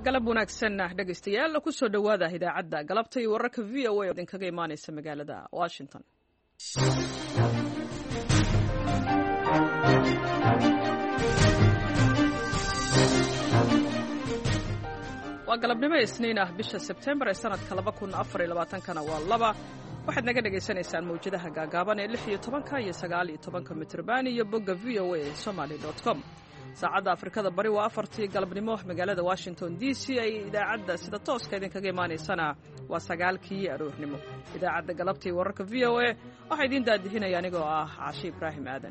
galab wanaagsan dhegaystayaal ku soo dhawaada idaacadda galabta iyo wararka VOA oo idinkaga imaanaysa magaalada Washington. waa galabnimo Isniin ah bisha September ee sanadka 2024 waa 2 waxaad naga dhageysanaysaan mawjadaha gaagaaban ee 16 iyo 19 mitirban iyo bogga voasomali.com. saacadda Afrikada bari waa 4 galabnimo magaalada Washington DC ay idaacadda sida tooska idinkaga imaanaysana waa 9 aroornimo. idaacadda galabtii wararka VOA waxa idin daadihinaya anigoo ah Caashi Ibraahim Aadan.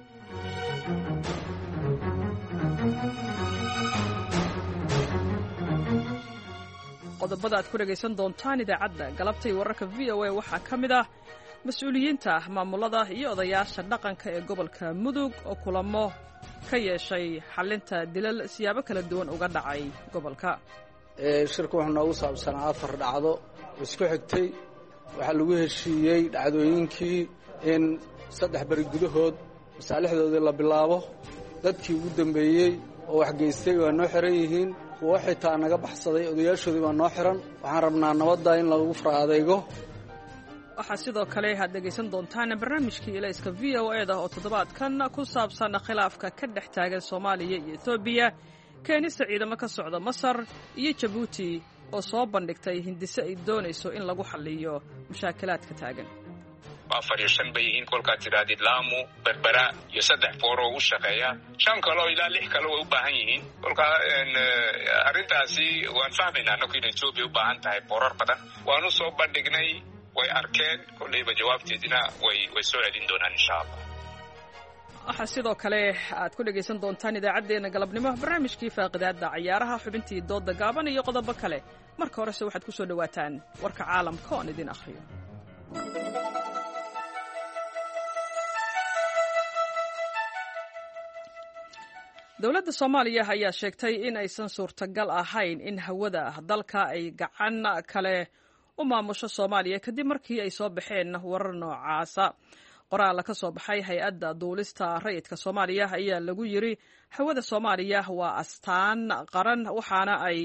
qodobada aad ku dhagaysan doontaan idaacadda galabtii wararka VOA waxaa ka mid ah mas'uuliyiinta maamulada iyo odayaasha dhaqanka ee gobolka Mudug oo kulamo ka yeeshay xalinta dilal siyaabo kala duwan uga dhacay gobolka. shirku wuxuu noogu saabsanaa 4 dhacdo isku xigtay waxa lagu heshiiyey dhacdooyinkii in 3 bari gudahood masaalixdoodii la bilaabo dadkii ugu dambeeyey oo wax geystay waa noo xiran yihiin kuwa xitaa naga baxsaday odayaashoodii waa noo xiran waxaan rabnaa nabadda in lagu faraadeego. waxaa sidoo kale aad dhegaysan doontaan barnaamijkii ilayska VOA-da oo toddobaadkan ku saabsan khilaafka ka dhex taagan Soomaaliya iyo Itoobiya, keenista ciidamo ka socda Masar iyo Djibouti oo soo bandhigtay hindise ay doonayso in lagu xalliyo mushaakilaadka taagan. 4 bay yihiin kolka tiraadid Lamu, Berbera iyo 3 booro u shaqeeya 5 kale ilaa 6 kale way u baahan yihiin. kolka arintaasi waan fahmaynaa in Itoobiya u baahan tahay boorar badan waanu soo bandhignay way arkeen kulliba jawaabteedina way soo celin doonaan insha Allah. waxaa sidoo kale aad ku dhagaysan doontaan idaacadeena galabnimo barnaamijkii faaqidaada ciyaaraha xubintii dooda gaaban iyo qodobo kale. marka horese waxaad ku soo dhawaataan warka caalamka oo idin akhriyo. dowladda Soomaaliya ayaa sheegtay in aysan suurtagal ahayn in hawada dalka ay gacan kale u maamusho Soomaaliya kadib markii ay soo baxeen warar noocaasa. qoraal ka soo baxay hay'adda duulista rayidka Soomaaliya ayaa lagu yiri hawada Soomaaliya waa astaan qaran waxaana ay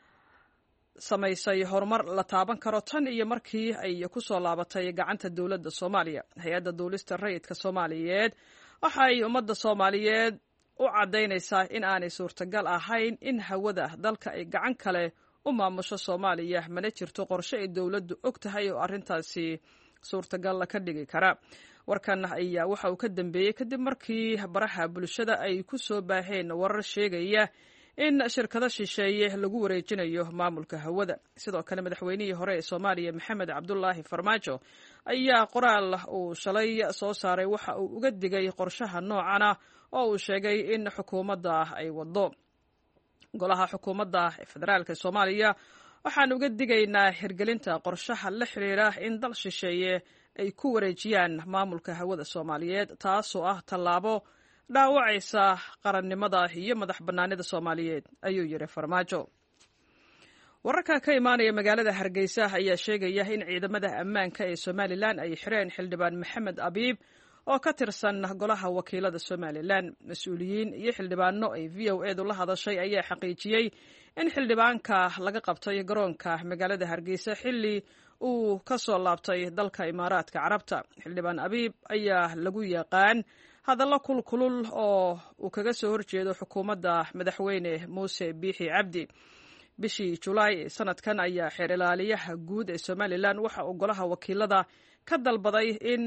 samaysay horumar la taaban karo tan iyo markii ay ku soo laabatay gacanta dowladda Soomaaliya. hay'adda duulista rayidka Soomaaliyeed waxa ay ummadda Soomaaliyeed u cadaynaysaa in aanay suurtagal ahayn in hawada dalka ay gacan kale u maamusho Soomaaliya mana jirto qorshe ay dowladdu og tahay oo arrintaasi suurtagal ka dhigi kara. warkan ayaa waxa uu ka dambeeyay kadib markii baraha bulshada ay ku soo baaheen warar sheegaya in shirkado shisheeye lagu wareejinayo maamulka hawada. sidoo kale madaxweynihii hore ee Soomaaliya Maxamed Cabdullaahi Farmaajo ayaa qoraal uu shalay soo saaray waxa uu uga digay qorshaha noocana oo uu sheegay in xukuumadda ay wado. golaha xukuumadda federaalka Soomaaliya waxaan uga digaynaa hirgelinta qorshaha la xiriira in dal shisheeye ay ku wareejiyaan maamulka hawada Soomaaliyeed taasoo ah tallaabo dhaawacaysa qarannimada iyo madax bannaanida Soomaaliyeed ayuu yiri Farmaajo. wararka ka imaanaya magaalada Hargeysa ayaa sheegaya in ciidamada ammaanka ee Somaliland ay xireen xildhibaan Maxamed Abiib oo ka tirsan golaha wakiilada Somaliland. mas'uuliyiin iyo xildhibaano ay VOA-du la hadashay ayaa xaqiijiyay in xildhibaanka laga qabtay garoonka magaalada Hargeysa xilli uu ka soo laabtay dalka Imaaraadka Carabta. xildhibaan Abiib ayaa lagu yaqaan hadallo kulkulul oo uu kaga soo horjeedo xukuumadda madaxweyne Muuse Biixi Cabdi. bishii Julaay sanadkan ayaa xeer ilaaliyaha guud ee Somaliland waxa uu golaha wakiilada ka dalbaday in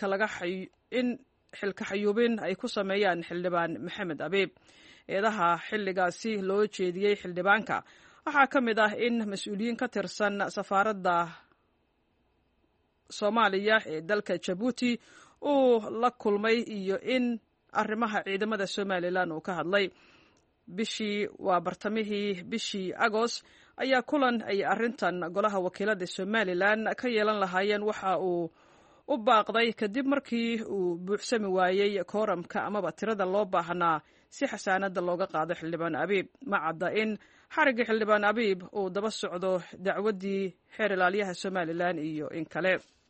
xilka xayuubin ay ku sameeyaan xildhibaan Maxamed Abiib. eedaha xilligaasi loo jeediyey xildhibaanka waxaa ka mid ah in mas'uuliyiin ka tirsan safaaradda Soomaaliya ee dalka Djibouti uu la kulmay iyo in arrimaha ciidamada Somaliland uu ka hadlay. bartamihii bishii Agost ayaa kulan ay arrintan golaha wakiilada Somaliland ka yeelan lahaayeen waxa uu u baaqday kadib markii uu buuxsami waayey kooramka amaba tirada loo baahnaa si xasaanada looga qaado xildhibaan Abiib. ma cadda in xariga xildhibaan Abiib uu daba socdo dacwadii xeer ilaaliyaha Somaliland iyo in kale.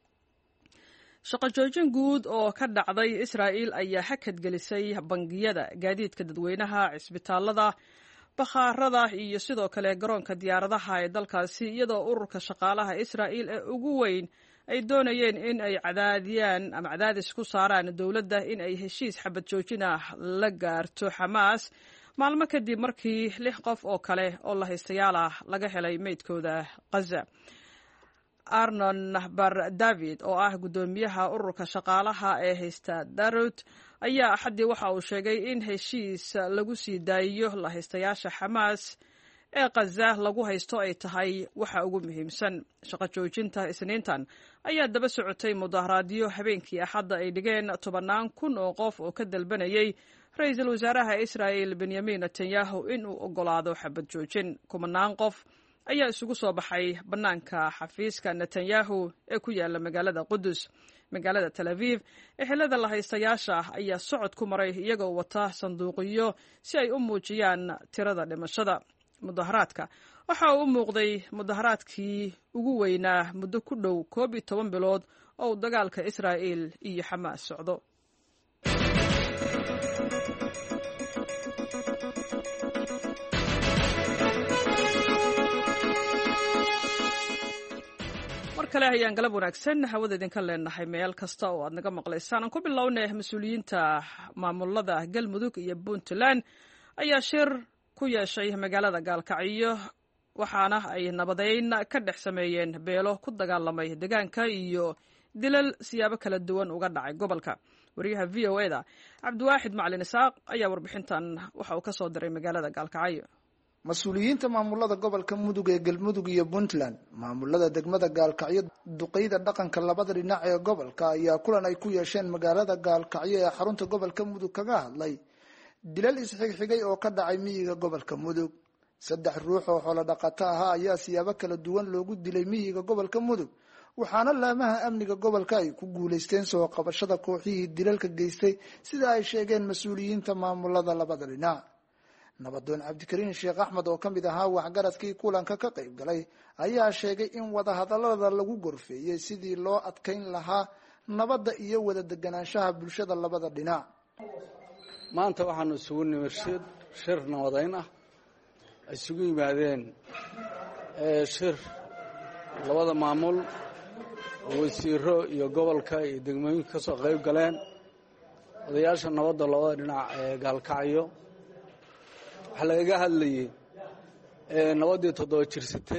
shaqo joojin guud oo ka dhacday Israa'iil ayaa hakad gelisay bangiyada, gaadiidka dadweynaha, cisbitaalada, bakhaarada iyo sidoo kale garoonka diyaaradaha ee dalkaasi, iyadoo ururka shaqaalaha Israa'iil ee ugu weyn ay doonayeen in ay cadaadis ku saaraan dowladda in ay heshiis xabad joojin ah la gaarto Xamaas maalmo kadib markii 6 qof oo kale oo la haystayaal ah laga helay meydkooda Gaza. Arnon Bar David oo ah gudoomiyaha ururka shaqaalaha ee haysta Darut ayaa axadii waxa uu sheegay in heshiis lagu sii daayo la haystayaasha Xamaas ee Gaza lagu haysto ay tahay waxa ugu muhiimsan. Shaqo joojinta Isniintan ayaa daba socotay mudaharaadyo habeenkii Axadda ay dhigeen 10,000 oo qof oo ka dalbanayay ra'iisul wasaaraha Israa'iil Benjamin Netanyahu in uu ogolaado xabad joojin. 10,000 qof ayaa isugu soo baxay bannaanka xafiiska Netanyahu ee ku yaala magaalada Qudus. Magaalada Tel Aviv, ehelada la haystayaasha ayaa socod ku maray iyagoo wata sanduuqyo si ay u muujiyaan tirada dhimashada. Mudaharaadka waxa uu u muuqday mudaharaadkii ugu weynaa muddo ku dhow 12 bilood oo dagaalka Israa'iil iyo Xamaas socdo. kale ayaan galab wanaagsan hawada idinka leenahay meel kasta oo aad naga maqlaysaan. Aan ku bilownay mas'uuliyiinta maamulada Galmudug iyo Puntland ayaa shir ku yeeshay magaalada Gaalkacyo, waxaana ay nabadeyn ka dhex sameeyeen beelo ku dagaalamay deegaanka iyo dilal siyaabo kala duwan uga dhacay gobolka. Wariyaha VOA-da Cabdiwaaxid Macalin Isaaq ayaa warbixintan waxa uu ka soo diray magaalada Gaalkacyo. mas-uuliyiinta maamulada gobolka Mudug ee Galmudug iyo Puntland, maamulada degmada Gaalkacyo, duqeyda dhaqanka labada dhinac ee gobolka ayaa kulan ay ku yeesheen magaalada Gaalkacyo ee xarunta gobolka Mudug kaga hadlay dilal isxigxigay oo ka dhacay miyiga gobolka Mudug. 3 ruux oo xoolo dhaqato ah ayaa siyaabo kala duwan loogu dilay miyiga gobolka Mudug, waxaana laamaha amniga gobolka ay ku guuleysteen soo qabashada kooxihii dilalka geystay sida ay sheegeen mas-uuliyiinta maamulada labada dhinac. nabadoon Cabdikariin Sheekh Axmed oo kamid ahaa waxgaradkii kulanka ka qayb galay ayaa sheegay in wada hadallada lagu gorfeeyay sidii loo adkeyn lahaa nabadda iyo wada deganaanshaha bulshada labada dhinac. maanta waxaanu isugu nimid shir nabadeyn ah ay isugu yimaadeen shir labada maamul wasiiro iyo gobolka iyo degmooyinka ka soo qayb galeen odayaasha nabadda labada dhinac ee Gaalkacyo. waxaa lagaga hadlayay nabaddii 7 jirsatay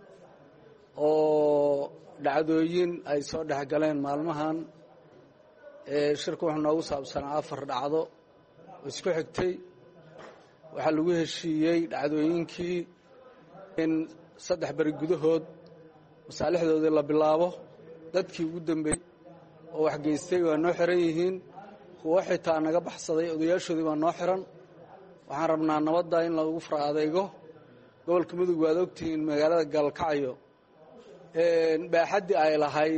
oo dhacdooyin ay soo dhex galeen maalmahan. shirku wuxuu noogu saabsanaa 4 dhacdo oo isku xigtay. waxaa lagu heshiiyey dhacdooyinkii in 3 bari gudahood masaalixdoodii la bilaabo. dadkii ugu dambeeyey oo wax geystay waa noo xiran yihiin, kuwo xitaa naga baxsaday odayaashoodii waa noo xiran. waxaan rabnaa nabadda in lagu fara adeego. gobolka Mudug waad ogtihiin magaalada Gaalkacyo baaxaddii ay lahayd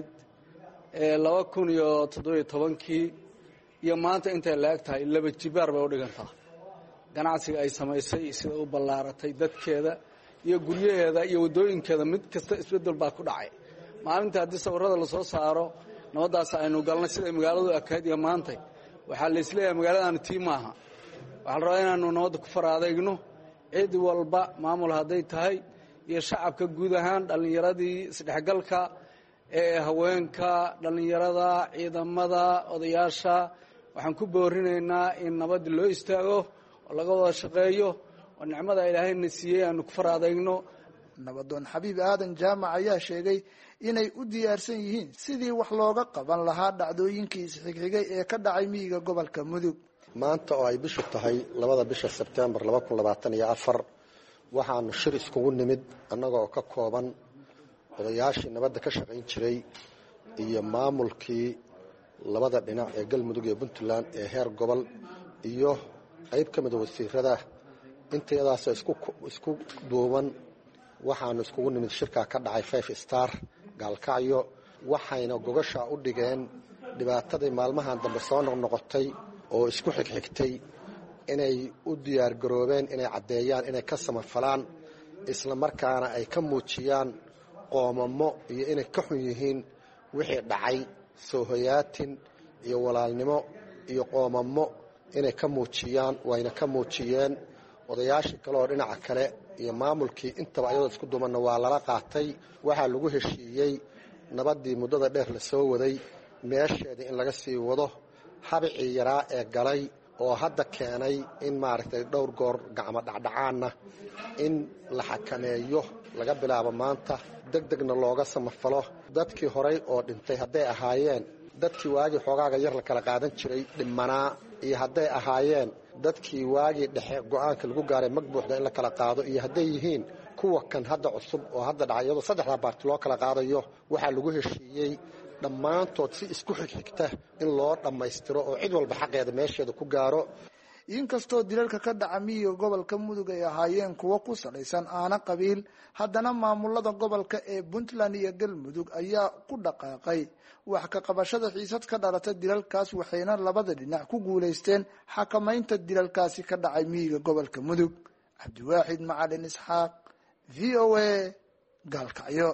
2017 iyo maanta intay la-eg tahay 2 jibaar bay u dhigantaa. ganacsiga ay samaysay sida u ballaaratay dadkeeda iyo guryaheeda iyo waddooyinkeeda mid kasta isbeddel baa ku dhacay. maalinta haddii sawirrada lasoo saaro nabaddaas aynu galnay siday magaaladu ekayd iyo maantay waxaa la isleeyahay magaaladaanu tii maaha. waxaa la rabaa inaanu nabadda ku fara adeegno cid walba, maamul hadday tahay iyo shacabka guud ahaan, dhallinyaradii isdhexgalka haweenka, dhallinyarada, ciidamada, odayaasha. waxaan ku boorinaynaa in nabadda loo istaago oo laga wada shaqeeyo oo nicmada ilaahayna siiyey aanu ku fara adeegno. nabadoon Xabiib Aadan Jaamac ayaa sheegay inay u diyaarsan yihiin sidii wax looga qaban lahaa dhacdooyinkii isxigxigay ee ka dhacay miyiga gobolka Mudug. maanta oo ay bishu tahay 2 bisha Sebtembar 2024 waxaanu shir iskugu nimid annaga oo ka kooban odayaashii nabadda ka shaqayn jiray iyo maamulkii labada dhinac ee Galmudug iyo Puntland ee heer gobol iyo qayb ka mid ah wasiirada. inteedaas isku duuban waxaanu iskugu nimid shirka ka dhacay 5 Star Gaalkacyo, waxayna gogasha u dhigeen dhibaatadii maalmahan dambe soo noqnoqotay oo isku xigxigtay inay u diyaar garoobeen inay caddeeyaan inay ka samafalaan isla markaana ay ka muujiyaan qoomamo iyo inay ka xun yihiin wixii dhacay. soo hoyaatin iyo walaalnimo iyo qoomamo inay ka muujiyaan wayna ka muujiyeen. odayaashii kale oo dhinaca kale iyo maamulkii intaba ayadoo isku dumanna waa lala qaatay. waxaa lagu heshiiyey nabaddii muddada dheer la soo waday meesheedii in laga sii wado. habicii yaraa ee galay oo hadda keenay in maaragtay dhowr goor gacmo dhacdhacaanna in la xakameeyo laga bilaabo maanta degdegna looga samafalo. dadkii horay oo dhintay hadday ahaayeen dadkii waagii xoogaaga yar la kala qaadan jiray dhimanaa iyo hadday ahaayeen dadkii waagii dhexe go'aanka lagu gaaray mag buuxda in la kala qaado iyo hadday yihiin kuwa kan hadda cusub oo hadda dhacay iyadoo saddexdaa baarti loo kala qaadayo waxaa lagu heshiiyey dhammaantood si isku xigxigta in loo dhammaystiro oo cid walba xaqeeda meesheeda ku gaaro. inkastoo dilalka ka dhaca miyiga gobolka mudug ay ahaayeen kuwo ku salaysan aana qabiil, haddana maamulada gobolka ee puntland iyo galmudug ayaa ku dhaqaaqay wax ka qabashada xiisad ka dhalata dilalkaas, waxayna labada dhinac ku guulaysteen xakamaynta dilalkaasi ka dhacay miyiga gobolka mudug. cabdiwaaxid macalin isxaaq, v o a, gaalkacyo.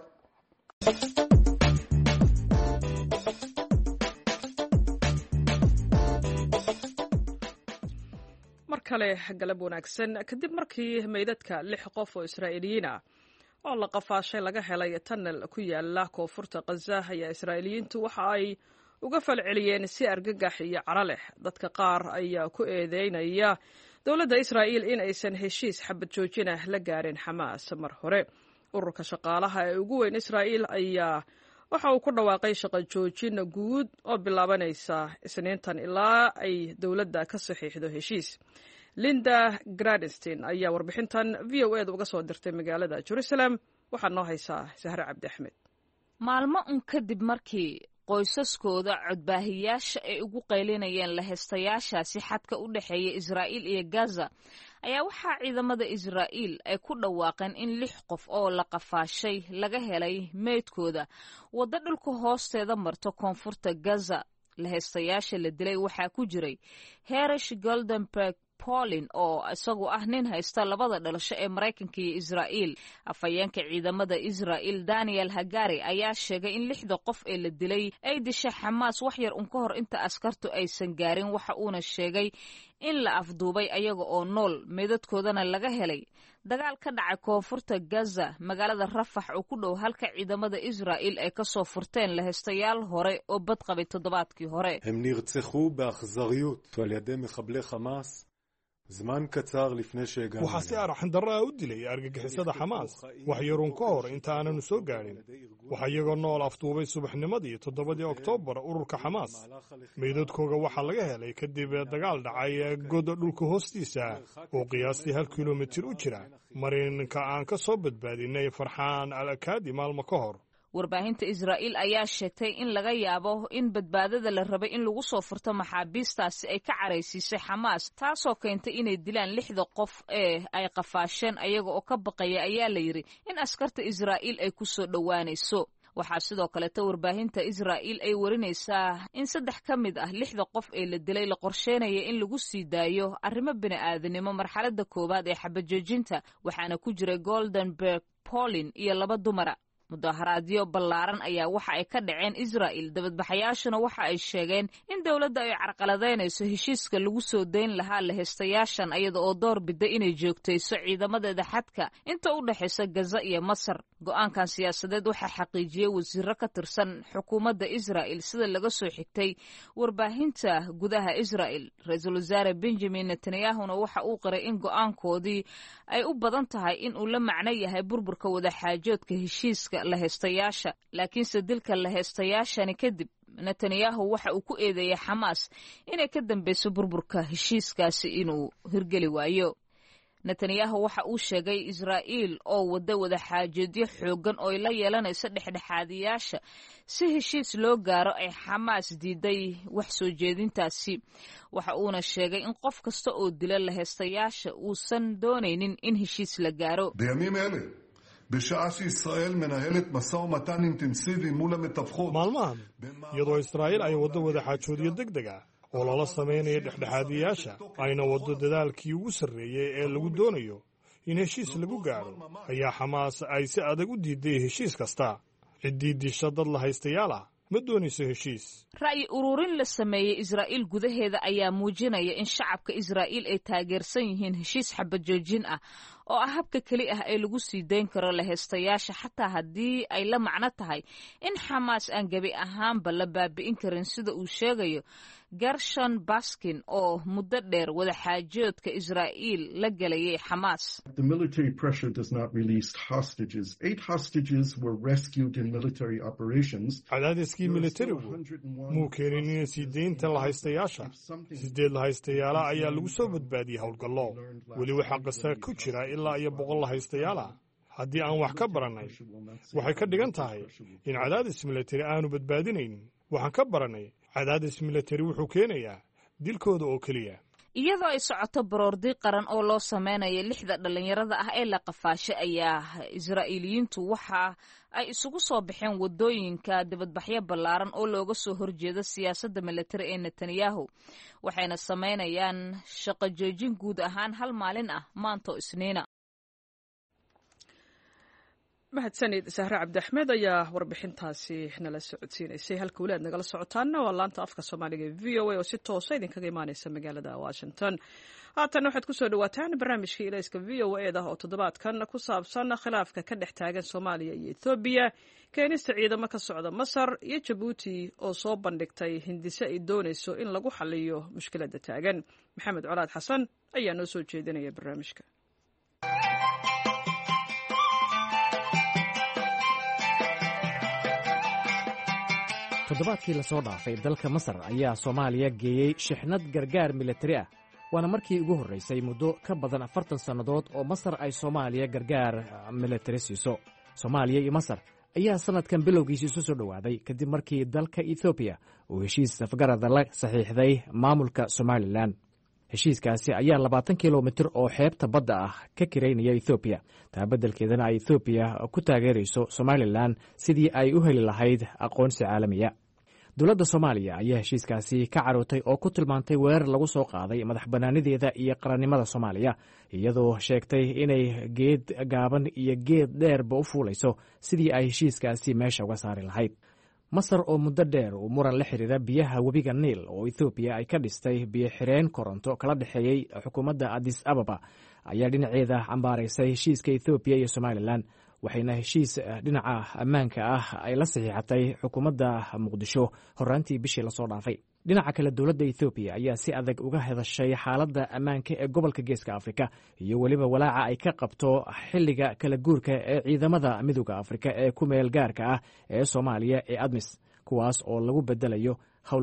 kale galab wanaagsan. kadib markii meydadka 6 qof oo Israa'iiliyiin ah oo la qafaashay laga helay tunnel ku yaala koonfurta Gaza, ayaa Israa'iiliyiintu waxa ay uga falceliyeen si argagax iyo caro leh. dadka qaar ayaa ku eedeynaya dowladda Israa'iil in aysan heshiis xabad joojin ah la gaarin Xamaas mar hore. ururka shaqaalaha ee ugu weyn Israa'iil ayaa waxa uu ku dhawaaqay shaqo joojin guud oo bilaabanaysa Isniintan ilaa ay dowladda ka saxiixdo heshiis. Linda Gradstein ayaa warbixintan VOA uga soo dirtay magaalada Jerusalem. waxaa noo haysaa Sahra Cabdi Axmed. maalmo kadib markii qoysaskooda codbaahiyaasha ay ugu qaylinayeen laheystayaashaasi xadka u dhexeeya Israa'iil iyo Gaza, ayaa waxaa ciidamada Israa'iil ay ku dhawaaqeen in 6 qof oo la qafaashay laga helay meydkooda waddo dhulka hoosteeda marto koonfurta Gaza. laheystayaasha la dilay waxaa ku jiray Herish Goldenberg Paulin oo isagu ah nin haysta labada dhalasho ee Mareykanka iyo Israa'iil. afhayeenka ciidamada Israa'iil Daniel Hagari ayaa sheegay in 6 qof ee la dilay ay dishay Xamaas wax yar ka hor inta askartu aysan gaarin. waxa uuna sheegay in la afduubay ayaga oo nool, meedadkoodana laga helay dagaal ka dhacay koonfurta Gaza magaalada Rafax oo ku dhow halka ciidamada Israa'iil ay ka soo furteen laheystayaal hore oo badqabay toddobaadkii hore. הם נרצחו באכזריות על ידי מחבלי חמאס זמן קצר לפני שהגענו. waxaa si arxan darro u dilay argagixisada Xamaas wax yaruun ka hor inta aanan soo gaarin. waxa iyagoo nool afduubay subaxnimadii 7 Oktoobar ururka Xamaas. meydadkooga waxaa laga helay kadib dagaal dhacay god dhulka hoostiisa oo qiyaastii 1 kiiloomitir u jira marinka aan ka soo badbaadinay Farxaan al-Akaadi maalmo ka hor. warbaahinta Israa'iil ayaa sheegtay in laga yaabo in badbaadada la rabay in lagu soo furto maxaabiistaasi ay ka caraysiisay Xamaas, taasoo keentay inay dilaan 6 qof ee ay qafaasheen ayaga oo ka baqaya ayaa la yiri in askarta Israa'iil ay ku soo dhawaanayso. waxaa sidoo kale warbaahinta Israa'iil ay warinaysaa in 3 ka mid ah 6 qof ee la dilay la qorsheynaya in lagu sii daayo arrimo bini'aadanimo marxaladda koowaad ee xabad joojinta, waxaana ku jiray Goldenberg Paulin iyo 2 dumara. mudaharaadyo ballaaran ayaa waxa ay ka dhaceen Israa'iil. dabadbaxayaashuna waxa ay sheegeen in dowladda ay carqaladeynayso heshiiska lagu soo deyn lahaa laheystayaashan iyada oo door bida inay joogtayso ciidamadeeda xadka inta u dhaxaysa Gaza iyo Masar. go'aankan siyaasadeed waxaa xaqiijiyay wasiiro ka tirsan xukuumadda Israa'iil sida laga soo xigtay warbaahinta gudaha Israa'iil. ra'iisul wasaare Benjamin Netanyahu waxa uu qiray in go'aankoodii ay u badan tahay in uu la macno yahay burburka wada xaajoodka heshiiska laheystayaasha, laakiinse dilka laheystayaashani kadib Netanyahu waxa uu ku eedeeyay Xamaas inay ka dambeyso burburka heshiiskaasi inuu hirgeli waayo. Netanyahu waxa uu sheegay Israa'iil oo wada xaajoodyo xoogan oo la yeelanaysa dhexdhexaadiyaasha si heshiis loo gaaro ay Xamaas diiday wax soo jeedintaasi. waxa uuna sheegay in qof kasta oo dila laheystayaasha uusan doonaynin in heshiis la gaaro. בשעה שישראל מנהלת משא ומתן אינטנסיבי מול המתווכות. maalmahan iyadoo Israa'iil ay wada xaajoodyo degdeg ah oo lala sameeyo dhexdhexaadiyaasha ayna wado dadaalkii ugu sarreeyay ee lagu doonayo in heshiis lagu gaaro, ayaa Xamaas ay si adag u diiday heshiis kasta. ciddii disha dad laheystayaal ah ma doonayso heshiis. ra'yi ururin la sameeyey Israa'iil gudaheeda ayaa muujinaya in shacabka Israa'iil ay taageersan yihiin heshiis xabajoojin ah oo ah habka keli ah ee lagu sii dayn karo laheystayaasha xataa haddii ay la macno tahay in Xamaas aan gabi ahaanba la baabi'in karin sida uu sheegayo Gershon Baskin oo muddo dheer wada xaajoodka Israa'iil la galayay Xamaas. The military pressure does not release hostages. 8 hostages were rescued in military operations. cadaadiskii militarigu muu keenin in sii deynta lahaystayaasha 8 lahaystayaala ayaa lagu soo badbaadiyey howlgallo. weli waxaa qasa ku jira ilaa iyo 100 lahaystayaala. haddii aan wax ka barannay waxay ka dhigan tahay in cadaadis militari aanu badbaadinayn. waxaan ka barannay cadaadis militari wuxuu keenayaa dilkooda oo keliya. iyadoo ay socoto baroordi qaran oo loo sameynayo 6 dhalinyarada ah ee la qafaashay ayaa Israa'iiliyiintu waxa ay isugu soo baxeen wadooyinka dibadbaxyo ballaaran oo looga soo horjeedo siyaasadda militari ee Netanyahu waxayna sameynayaan shaqo joojin guud ahaan hal maalin ah maanta Isniina. mahadsanid Sahra Cabdi Axmed ayaa warbixintaasi nala socodsiinaysay. halka walaad nagala socotaana waa laanta afka Soomaaliga VOA oo si toos ah idinkaga imaanaysa magaalada Washington. haatan waxaad ku soo dhawaataan barnaamijka ilayska VOA oo toddobaadkan ku saabsan khilaafka ka dhex taagan Soomaaliya iyo Ethiopia, keenista ciidamo ka socda Masar iyo Djibouti oo soo bandhigtay hindise ay doonayso in lagu xalliyo mushkiladda taagan. Maxamed Colaad Xasan ayaa noo soo jeedinaya barnaamijka. toddobaadkii la soo dhaafay dalka Masar ayaa Soomaaliya geeyey shixnad gargaar militari ah waana markii ugu horreysay muddo ka badan 40 sannadood oo Masar ay Soomaaliya gargaar militari siiso. Soomaaliya iyo Masar ayaa sanadkan bilowgiisii isu soo dhawaaday kadib markii dalka Ethiopia uu heshiis safgarada la saxiixday maamulka Somaliland. heshiiskaasi ayaa 20 kilomitir oo xeebta badda ah ka kireynaya Ethiopia taa beddelkeedana ay Ethiopia ku taageerayso Somaliland sidii ay u heli lahayd aqoonsi caalamiya. dowladda Soomaaliya ayaa heshiiskaasi ka carootay oo ku tilmaantay weerar lagu soo qaaday madax bannaanideeda iyo qarannimada Soomaaliya iyadoo sheegtay inay geed gaaban iyo geed dheerba u fuulayso sidii ay heshiiskaasi meesha uga saari lahayd. Masar oo muddo dheer uu muran la xiriira biyaha webiga Niil oo Ethiopia ay ka dhistay biyo xireen koronto kala dhaxeeyay xukuumadda Addis Ababa ayaa dhinaceeda cambaaraysay heshiiska Ethiopia iyo Somaliland waxayna heshiis dhinaca ammaanka ah ay la saxiixatay xukuumadda Muqdisho horaantii bishii la soo dhaafay. dhinaca kale dowladda Ethiopia ayaa si adag uga hadashay xaaladda ammaanka ee gobolka Geeska Afrika iyo waliba walaaca ay ka qabto xilliga kala guurka ee ciidamada midowga Afrika ee ku meel gaarka ah ee Soomaaliya ee ADMIS kuwaas oo lagu bedelayo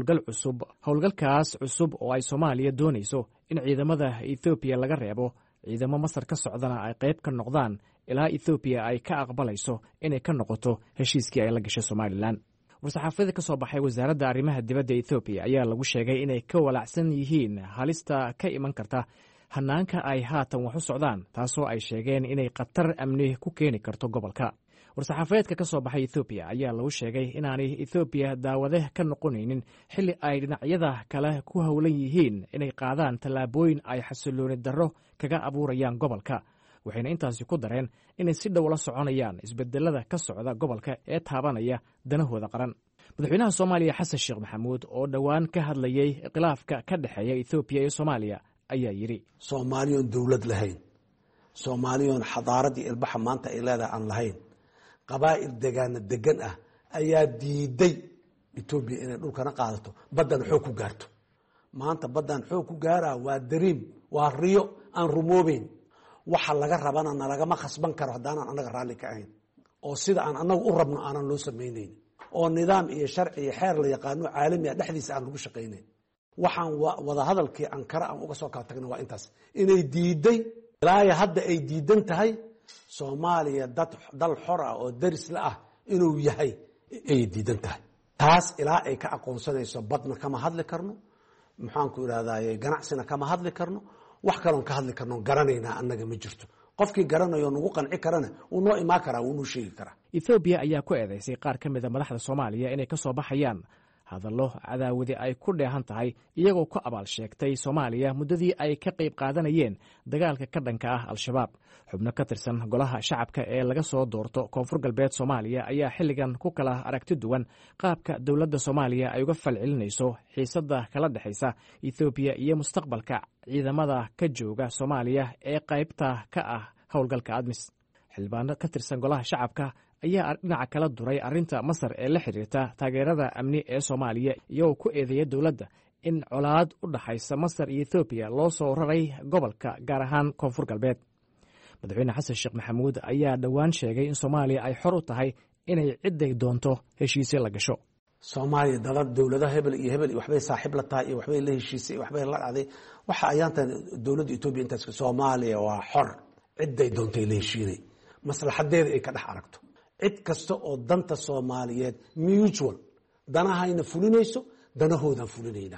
howlgalkaas cusub oo ay Soomaaliya doonayso in ciidamada Ethiopia laga reebo ciidamo Masar ka socdana ay qayb ka noqdaan ilaa Ethiopia ay ka aqbalayso inay ka noqoto heshiiskii ay la gashay Somaliland. war-saxaafada ka soo baxay wasaaradda arrimaha dibadda Ethiopia ayaa lagu sheegay inay ka walacsan yihiin halista ka iman karta hanaanka ay haatan wax u socdaan taasoo ay sheegeen inay khatar amni ku keeni karto gobolka. war-saxaafadeedka ka soo baxay Ethiopia ayaa lagu sheegay inaanay Ethiopia daawade ka noqonaynin xilli ay dhinacyada kale ku howlan yihiin inay qaadaan tallaabooyin ay xasilooni darro kaga abuurayaan gobolka. waxayna intaasi ku dareen inay si dhow la soconayaan isbedelada ka socda gobolka ee taabanaya danahooda qaran. madaxweynaha Soomaaliya Xasan Sheekh Maxamuud oo dhowaan ka hadlayay khilaafka ka dhexeeya Ethiopia iyo Soomaaliya ayaa yiri Soomaaliyoon dawlad lahayn, Soomaaliyoon xadaaradii ilbaxa maanta ay leedahay aan lahayn, qabaa'il degan ah ayaa diiday Ethiopia inay dhulkana qaadato baddan xoog ku gaarto. maanta baddan xoog ku gaaraa waa dariim, waa riyo aan rumoobeyn. waxa laga rabana nalagama khasban karo haddaanan annaga raalli ka ahayn oo sida aan annaga u rabno aanan loo samaynayn oo nidaam iyo sharci iyo xeer la yaqaano caalami ah dhexdiisa aan lagu shaqaynayn. waxaan wada hadalkii Ankara aan uga soo kala tagna waa intaas inay diiday ilaa hadda ay diidan tahay Soomaaliya dal xor ah oo daris la ah inuu yahay ay diidan tahay. taas ilaa ay ka aqoonsanayso badna kama hadli karno, maxaan ku iraahdaa ganacsina kama hadli karno, wax kaloon ka hadli karno garanaynaa annaga ma jirto. qofkii garanayo nagu qanci karana uu noo imaan karaa, uu noo sheegi karaa. Ethiopia ayaa ku eedeysay qaar ka mid ah madaxda Soomaaliya inay ka soo baxayaan hadallo cadaawadi ay ku dheehan tahay iyagoo ku abaal sheegtay soomaaliya muddadii ay ka qayb qaadanayeen dagaalka ka dhanka ah al-shabaab. xubno ka tirsan golaha shacabka ee laga soo doorto koonfur galbeed soomaaliya ayaa xilligan ku kala aragti duwan qaabka dowladda soomaaliya ay uga falcelinayso xiisadda kala dhexaysa ethoobiya iyo mustaqbalka ciidamada ka jooga soomaaliya ee qaybta ka ah howlgalka admis. xildhibaano ka tirsan golaha shacabka ayaa dhinaca kala duray arrinta masar ee la xiriirta taageerada amni ee soomaaliya iyagoo ku eedeeya dowladda in colaad u dhaxaysa masar iyo ethoobiya loo soo raray gobolka gaar ahaan koonfur galbeed. madaxweyne xasan sheekh maxamuud ayaa dhowaan sheegay in soomaaliya ay xor u tahay inay cidday doonto heshiisyo la gasho. soomaaliya dowladaha hebel iyo hebel waxbay saaxiib la tahay iyo waxbay la heshiisay waxbay la dhacday waxa ayaantan dowladda etoobiya intaas soomaaliya waa xor cidday doontay la heshiinay maslaxadeeda ay ka dhex aragto. cid kasta oo danta soomaaliyeed mutual danahayna fulinayso danahoodan fulinayna.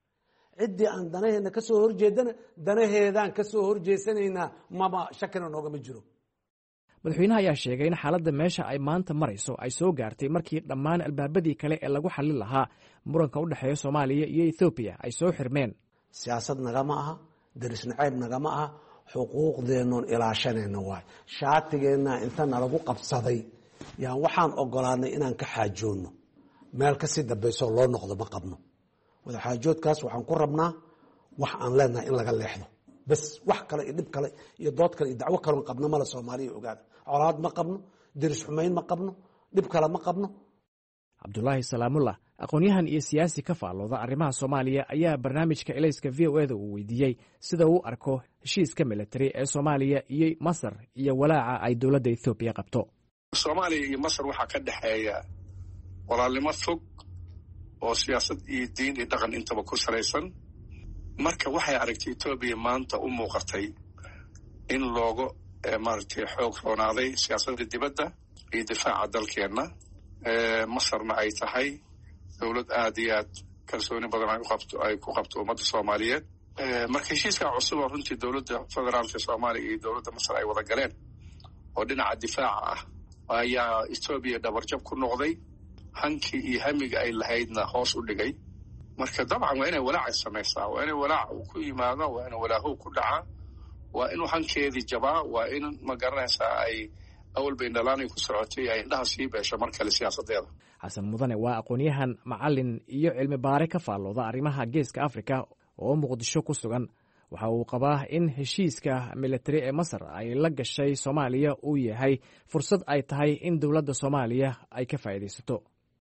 ciddii aan danaheena ka soo horjeedana danaheedaan ka soo horjeesanaynaa maba shakina noogama jiro. madaxweynaha ayaa sheegay in xaaladda meesha ay maanta marayso ay soo gaartay markii dhammaan albaabadii kale ee lagu xallin lahaa muranka u dhexeeya soomaaliya iyo ethoobiya ay soo xirmeen. siyaasad nagama aha, daris nacayb nagama aha, xuquuqdeennoon ilaashanayna waay. shaatigeenna inta nalagu qabsaday yaan waxaan ogolaanay inaan ka xaajoonno meel kasii dambaysoo loo noqdo ma qabno. wadaxaajoodkaas waxaan ku rabnaa wax aan leenahay in laga leexdo bas. wax kale iyo dhib kale iyo dood kale iyo dacwo kaloon qabno male. soomaaliya ogaada colaad ma qabno, diris xumayn ma qabno, dhib kale ma qabno. cabdulaahi salaamullah aqoon-yahan iyo siyaasi ka faallooda arrimaha soomaaliya ayaa barnaamijka elayska v o eda uu weydiiyey sida uu arko heshiiska militari ee soomaaliya iyo masar iyo walaaca ay dowladda ethoobiya qabto. soomaaliya iyo masar waxaa ka dhexeeya walaalnimo fog oo siyaasad iyo diin iyo dhaqan intaba ku salaysan. marka waxay aragtay etoobiya maanta u muuqatay in looga maaragtay xoog roonaaday siyaasadda dibadda iyo difaaca dalkeenna. masarna ay tahay dowlad aad iyo aad kalsooni badan ay ku qabto ummadda soomaaliyeed. marka heshiiskaa cusub oo runtii dowladda federaalka soomaaliya iyo dowladda masar ay wada galeen oo dhinaca difaaca ah ayaa etoobiya dhabarjab ku noqday. hankii iyo hamiga ay lahaydna hoos u dhigay. marka dabcan waa inay walaacay samaysaa, waa inay walaac uu ku yimaado, waa inuu walaahow ku dhacaa, waa inuu hankeedii jabaa, waa in ma garanaysaa ay awalba indhalaanay ku socotay ay indhaha sii beesho mar kale siyaasadeeda. xasan mudane waa aqoon-yahan macalin iyo cilmi baare ka faallooda arrimaha geeska afrika oo muqdisho ku sugan. waxa uu qabaa in heshiiska militari ee masar ay la gashay soomaaliya uu yahay fursad ay tahay in dowladda soomaaliya ay ka faa'iidaysato.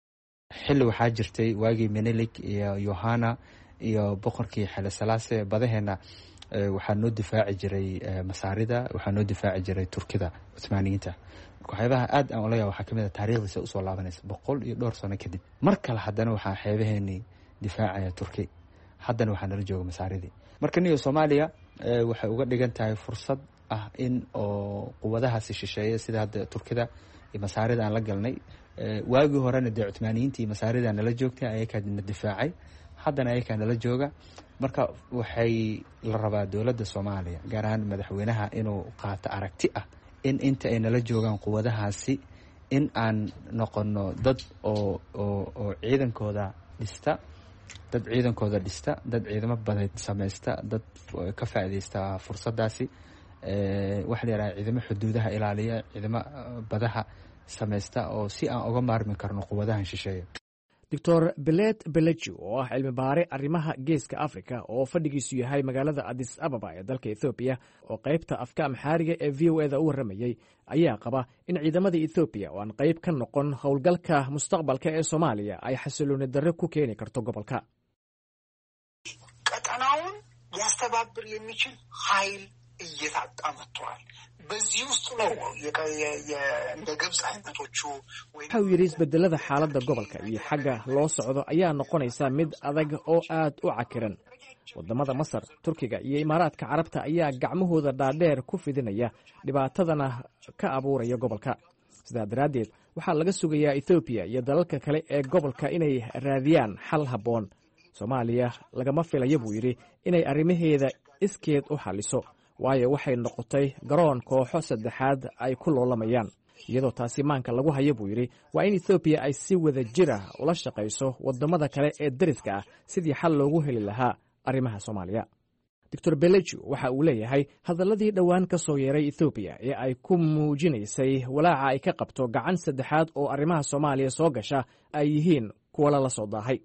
xilli waxaa jirtay waagii menelik iyo yohana iyo boqorkii xile salaase badaheenna waxaa noo difaaci jiray masaarida, waxaa noo difaaci jiray turkida cuthmaaniyiinta. marka waxyaabaha aad aan olaya waxaa kamid a taariikhdiisa usoo laabanaysa 100 iyo dhowr sano kadib. mar kale haddana waxaa xeebaheenii difaacaya turki, haddana waxaa nala jooga masaaridii. marka niyo soomaaliya waxay uga dhigan tahay fursad ah in oo quwadahaasi shisheeya sida hadda turkida iyo masaarida aan la galnay. waagii horena dee cuthmaaniyiinta iyo masaarida nala joogtay, ayakaa na difaacay, haddana ayakaa nala jooga. marka waxay la rabaa dowladda soomaaliya gaar ahaan madaxweynaha inuu qaato aragti ah in inta ay nala joogaan quwadahaasi in aan noqono dad oo ciidankooda dhista, dad ciidamo badeed samaysta, dad ka faa'iidaysta fursadaasi. waxa la yidhaha ciidamo xuduudaha ilaaliya, ciidamo badaha samaysta oo si aan uga maarmi karno quwadahan shisheeya. doctor belet beleji oo ah cilmi baare arrimaha geeska afrika oo fadhigiisu yahay magaalada adis ababa ee dalka ethoobiya oo qaybta afka amxaariga ee v o eda u warramayey ayaa qaba in ciidamada ethoobiya oo aan qayb ka noqon howlgalka mustaqbalka ee soomaaliya ay xasilooni darre ku keeni karto gobolka. ቀጠናውን ሊያስተባብር የሚችል ኃይል እየታጣ መጥቷል። በዚህ ውስጥ ነው እንደ ግብጽ አይነቶቹ waxau yidhi isbedelada xaaladda gobolka iyo xagga loo socdo ayaa noqonaysa mid adag oo aad u cakiran. wadamada masar, turkiga iyo imaaraadka carabta ayaa gacmahooda dhaadheer ku fidinaya dhibaatadana ka abuuraya gobolka. sidaa daraaddeed waxaa laga sugayaa ethoobiya iyo dalalka kale ee gobolka inay raadiyaan xal habboon. soomaaliya lagama filayo buu yidhi inay arrimaheeda iskeed u xalliso, waayo waxay noqotay garoon kooxo saddexaad ay ku loolamayaan. iyadoo taasi maanka lagu hayo buu yidhi waa in ethoobiya ay si wada jir ah ula shaqayso waddamada kale ee deriska ah sidii xal loogu heli lahaa arrimaha soomaaliya. doctor beleju waxa uu leeyahay hadalladii dhowaan ka soo yeeray ethoobiya ee ay ku muujinaysay walaaca ay ka qabto gacan saddexaad oo arrimaha soomaaliya soo gasha ay yihiin kuwa lala soo daahay.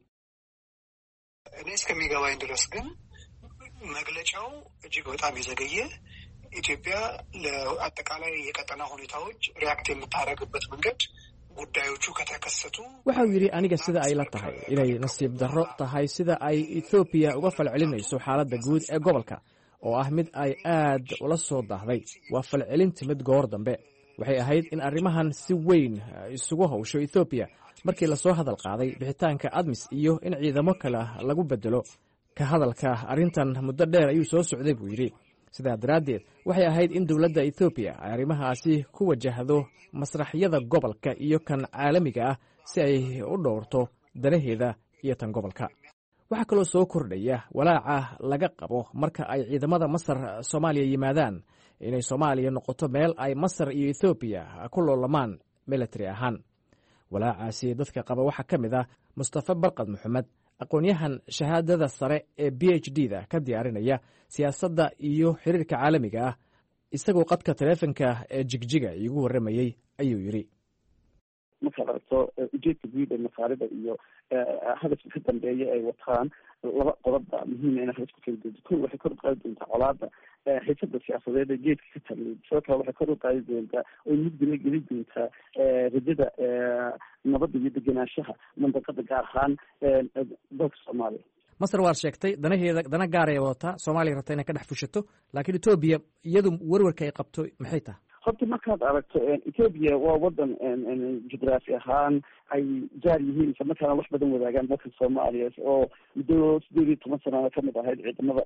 እኔ እስከሚገባኝ ድረስ ግን መግለጫው እጅግ በጣም የዘገየ ኢትዮጵያ ለአጠቃላይ የቀጠና ሁኔታዎች ሪያክት የምታደርግበት መንገድ ጉዳዮቹ ከተከሰቱ waxa uu yidhi aniga sida ay la tahay inay nasiib darro tahay sida ay ethoobiya uga falcelinayso xaaladda guud ee gobolka oo ah mid ay aad ula soo daahday. waa falcelin timid goor dambe. waxay ahayd in arrimahan si weyn isugu hawsho ethoobiya markii lasoo hadal qaaday bixitaanka admis iyo in ciidamo kale lagu bedelo. ka hadalka arrintan muddo dheer ayuu soo socday buu yidhi. sidaa daraaddeed waxay ahayd in dowladda ethoobiya ay arrimahaasi ku wajahdo masraxyada gobolka iyo kan caalamiga ah si ay u dhowrto danaheeda iyo tan gobolka. waxaa kaloo soo kordhaya walaaca laga qabo marka ay ciidamada masar soomaaliya yimaadaan inay soomaaliya noqoto meel ay masar iyo ethoobiya ku loolamaan military ahaan. walaacaasi dadka qaba waxaa ka mid ah mustafa barkad maxamed, aqoon-yahan shahaadada sare ee PhD-da ka diyaarinaya siyaasadda iyo xiriirka caalamiga ah. isagoo qadka taleefanka ee jigjiga iigu warramayey ayuu yidhi markaad aragto ujeedka guud ee masaarida iyo hadafka ka dambeeya ay wataan laba qodobba muhiima inay halis ku kala doonto. ko waxay kor u qaadi doontaa colaada xiisada siyaasadeed ee geedka ka taliya. sidoo kale waxay kor u qaadi doontaa oo mugdila geli doontaa rajada nabadda iyo degenaanshaha mandaqada gaar ahaan dalka soomaaliya. masar waad sheegtay dana gaar ay wadataa soomaaliya rabta inay ka dhex fushato, laakiin etoobiya iyadu warwarka ay qabto maxay tahay? horta markaad aragto etoobiya waa wadan jugraafi ahaan ay jaar yihiin isla markaana wax badan wadaagaan dalka soomaaliya oo muddo 18 sanana kamid ahayd ciidamada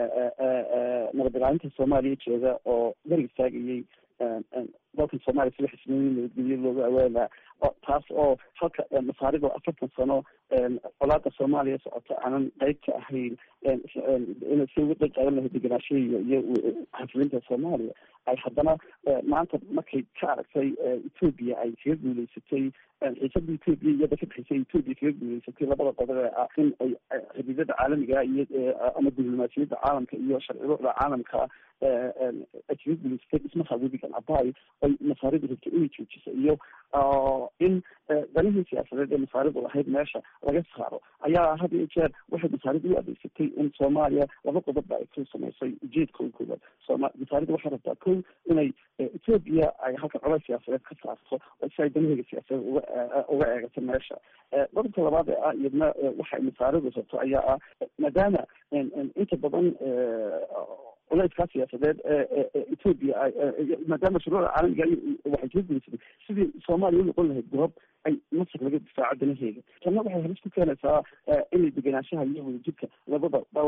nabad ilaalinta soomaaliya jooga oo garab istaagayay dalka soomaaliya sida xismooyin nabadgelyo looga awaala. taas oo halka masaarida 40 sano colaada soomaaliya socota aanan qayb ka ahayn inay si uga qayb qaadan lahayd degenaanshaha iyo xasilinta soomaaliya ay haddana maanta markay ka aragtay etoobiya ay kaga guuleysatay xiisada etoobiya iyada ka dhexeysay etoobiya kaga guuleysatay labada qodob ee ah in ay xidhiidhada caalamiga iyo ama diblomaasiyadda caalamka iyo sharciyada caalamka ay kaga guuleysatay dhismaha webigan abay ay masaarida rabto inay joojiso iyo in danihii siyaasadeed ee masaaridu lahayd meesha laga saaro ayaa had iyo jeer waxay masaaridu u adeegsatay in soomaaliya laba qodobba ay ku samaysay ujeedka koowaad. masaaridu waxay rabtaa kow inay etoobiya ay halka colays siyaasadeed ka saarto si ay danaheega siyaasadeed uga eegato meesha. qodobka labaad ee ah iyadna waxay masaaridu rabto ayaa ah maadaama inta badan culayska siyaasadeed etoobiya maadaama shuruucda caalamiga waxay kaga guuleysatay sidii soomaaliya u noqon lahayd goob ay masar laga difaaco danaheega. tanna waxay halis ku keenaysaa inay degenaanshaha iyo wadajirka labada dal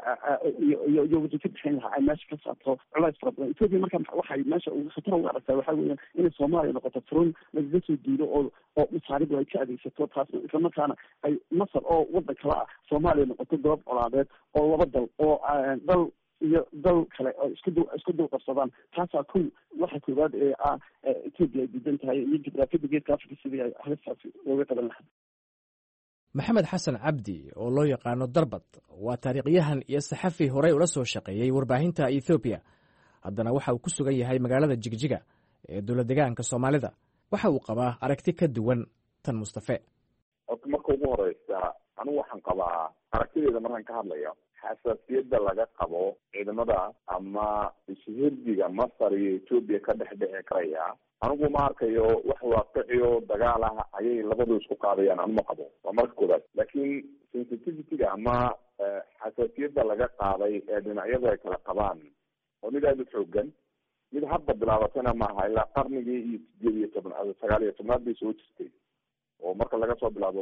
iyo wadajir dhexeyn lahaa ay meesha ka saarto culays fara badan. etoobiya marka waxay meesha khatar uga aragtaa waxaa weeyaan inay soomaaliya noqoto furun lagaga soo diilo oo masaaridu ay ka adeegsato taasna islamarkaana ay masar oo wadan kale ah soomaaliya noqoto goob colaadeed oo laba dal oo dal iyo dal kale oo isku dul qabsadaan. taasaa kow waxa koowaad ee ah etoobiya ay diidan tahay iyo jugraafiyada geedka afrika sidii ay halistaasi looga qaban lahaa. maxamed xasan cabdi oo loo yaqaano darbad waa taariikhyahan iyo saxafi horey ula soo shaqeeyey warbaahinta ethoobiya. haddana waxa uu ku sugan yahay magaalada jigjiga ee dowlad deegaanka soomaalida. waxa uu qabaa aragti ka duwan tan mustafe. marka ugu horeysa anigu waxaan qabaa aragtideeda markaan ka hadlayo xasaasiyadda laga qabo ciidamada ama ishhirdiga masar iyo etoobiya ka dhex dhici karaya anigu ma arkayo wax waaqiciyo dagaal ah ayay labadu isku qaadayaan anuma qabo. waa marka koobaad. laakiin sensitivityga ama xasaasiyadda laga qaaday ee dhinacyadu ay kala qabaan oo mid aada u xoogan mid hadda bilaabatana maaha ilaa qarnigii iyo 19 bay soo jirtay oo marka laga soo bilaabo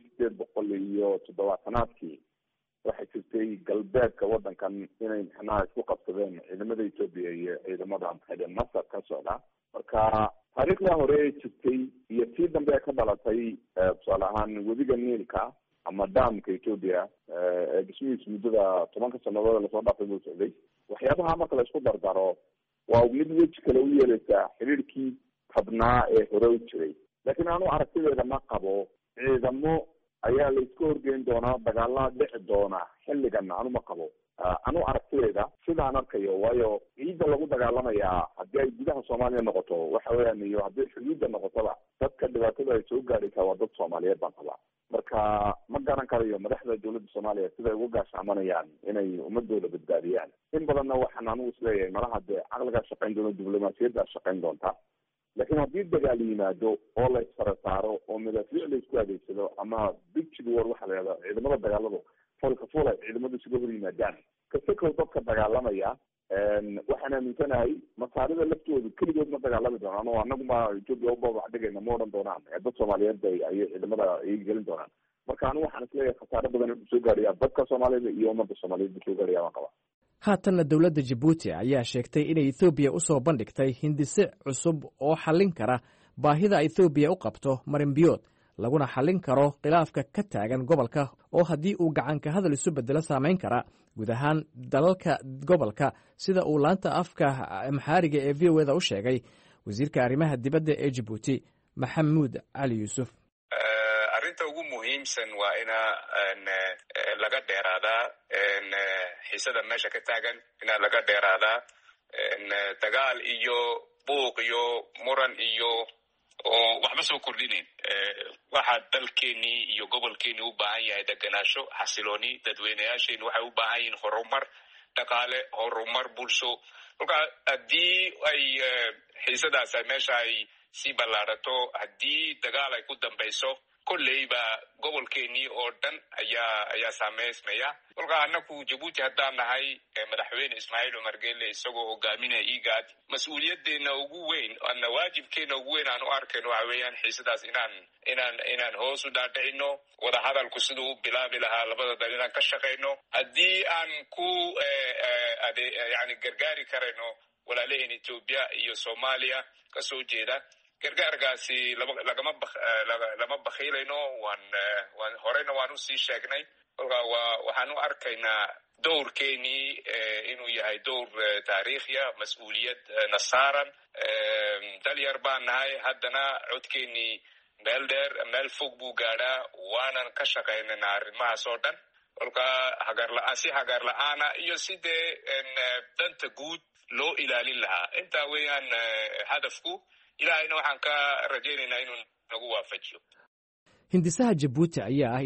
1870 waxay jirtay galbeedka wadankan inay mxnaha isku qabsadeen ciidamada etoobiya iyo ciidamada masar ka socda. marka taariikhda hore ee jirtay iyo tii dambe ee ka dhalatay tusaale ahaan webiga niilka ama damka etoobiya dhismihiis muddada 10 sanadood lasoo dhaafay buu socday. waxyaabaha marka la isku dardaro waa mid weji kale u yeeleysaa xiriirkii tabnaa ee hore u jiray. laakiin anu aragtideeda ma qabo ciidamo ayaa la iska horgeyn doonaa, dagaalaa dhici doona xilligan anu ma qabo. anu aragtideeda sidaan arkayo, waayo ciidda lagu dagaalamayaa haddii ay gudaha Soomaaliya noqoto waxa weeyaan, iyo haddii xuduudda noqotoba dadka dhibaatada ay soo gaadhaysaa waa dad Soomaaliyeed baan qabaa. marka ma garan karayo madaxda dowladda Soomaaliya siday ugu gaashaamanayaan inay ummadooda badbaadiyaan. in badanna waxaan anugu isleeyahay malaha dee caqligaa shaqayn doona, diblomaasiyaddaa shaqayn doonta. laakiin haddii dagaal yimaado oo la isfara saaro oo madaafiic la isku adeegsado ama big war waxa la yidhahda ciidamada dagaaladu foolka fool ay ciidamadu isuga hor yimaadaan, kasakow dadka dagaalamaya waxaan aaminsanahay masaarida laftoodu keligood ma dagaalami doonaan oo anaguma Ethiopia ubabax dhigayna ma odhan doonaan, dad Soomaaliyeed ayay ciidamada ay gelin doonaan. marka anigu waxaan isleeyahay khasaare badan inuu soo gaadhaya dadka Soomaalida iyo ummadda Soomaaliyeed soo gaadhaya waan qabaa. haatanna dowladda Jabuuti ayaa sheegtay inay Ethiopia u soo bandhigtay hindise cusub oo xallin kara baahida Ethiopia u qabto marinbiyood, laguna xallin karo khilaafka ka taagan gobolka oo haddii uu gacanka hadal isu bedelo saamayn kara guud ahaan dalalka gobolka, sida uu laanta afka Amxaariga ee VOA u sheegay wasiirka arrimaha dibadda ee Jabuuti Maxamuud Cali Yuusuf. arrinta ugu muhiimsan waa ina laga dheeraadaa xiisada meesha ka taagan, ina laga dheeraadaa dagaal iyo buuq iyo muran iyo oo waxba soo kordhinayn. waxaa dalkeenii iyo gobolkeenii u baahan yahay deganaasho, xasilooni. dadweynayaasheeni waxay u baahan yihiin horumar dhaqaale, horumar bulsho. kolka haddii ay xiisadaas meesha ay sii ballaadhato, haddii dagaal ay ku dambayso, kolleyba gobolkeenii oo dhan ayaa saameysmaya. kolka anaku Jabuuti haddaan nahay, madaxweyne Ismaaciil Cumar Geele isagoo hogaaminaya IGAD, mas-uuliyadeena ugu weyn ana waajibkeena ugu weyn aan u arkayno waxa weeyaan xiisadaas inaan hoos u dhaadhicino, wadahadalku siduu u bilaabi lahaa labada dal inaan ka shaqayno. haddii aan ku yani gargaari karayno walaalaheen Ethiopia iyo Soomaaliya kasoo jeeda, gargaarkaasi lama bakhiilayno. horeyna waan usii sheegnay. kolka waxaan u arkaynaa dowrkeenii inuu yahay dowr taariikhiya, mas-uuliyad na saaran. dalyar baan nahay, haddana codkeenii meel fog buu gaadhaa. waanan ka shaqaynayna arrimahaas oo dhan. kolka si hagaar la-aana iyo sidee danta guud loo ilaalin lahaa, intaa weeyaan hadafku. ilaahayna waxaan ka rajaynaynaa inuu nagu waafajiyo. hindisaha Jabuuti ayaa ah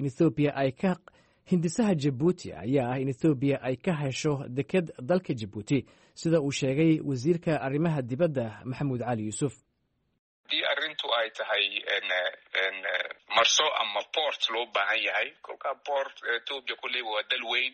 in Ethiopia ay ka hesho deked dalka Jabuuti, sida uu sheegay wasiirka arrimaha dibadda Maxamuud Cali Yuusuf. haddii arrintu ay tahay marso ama port loo baahan yahay, kolka port Ethiopia kulley waa dal weyn,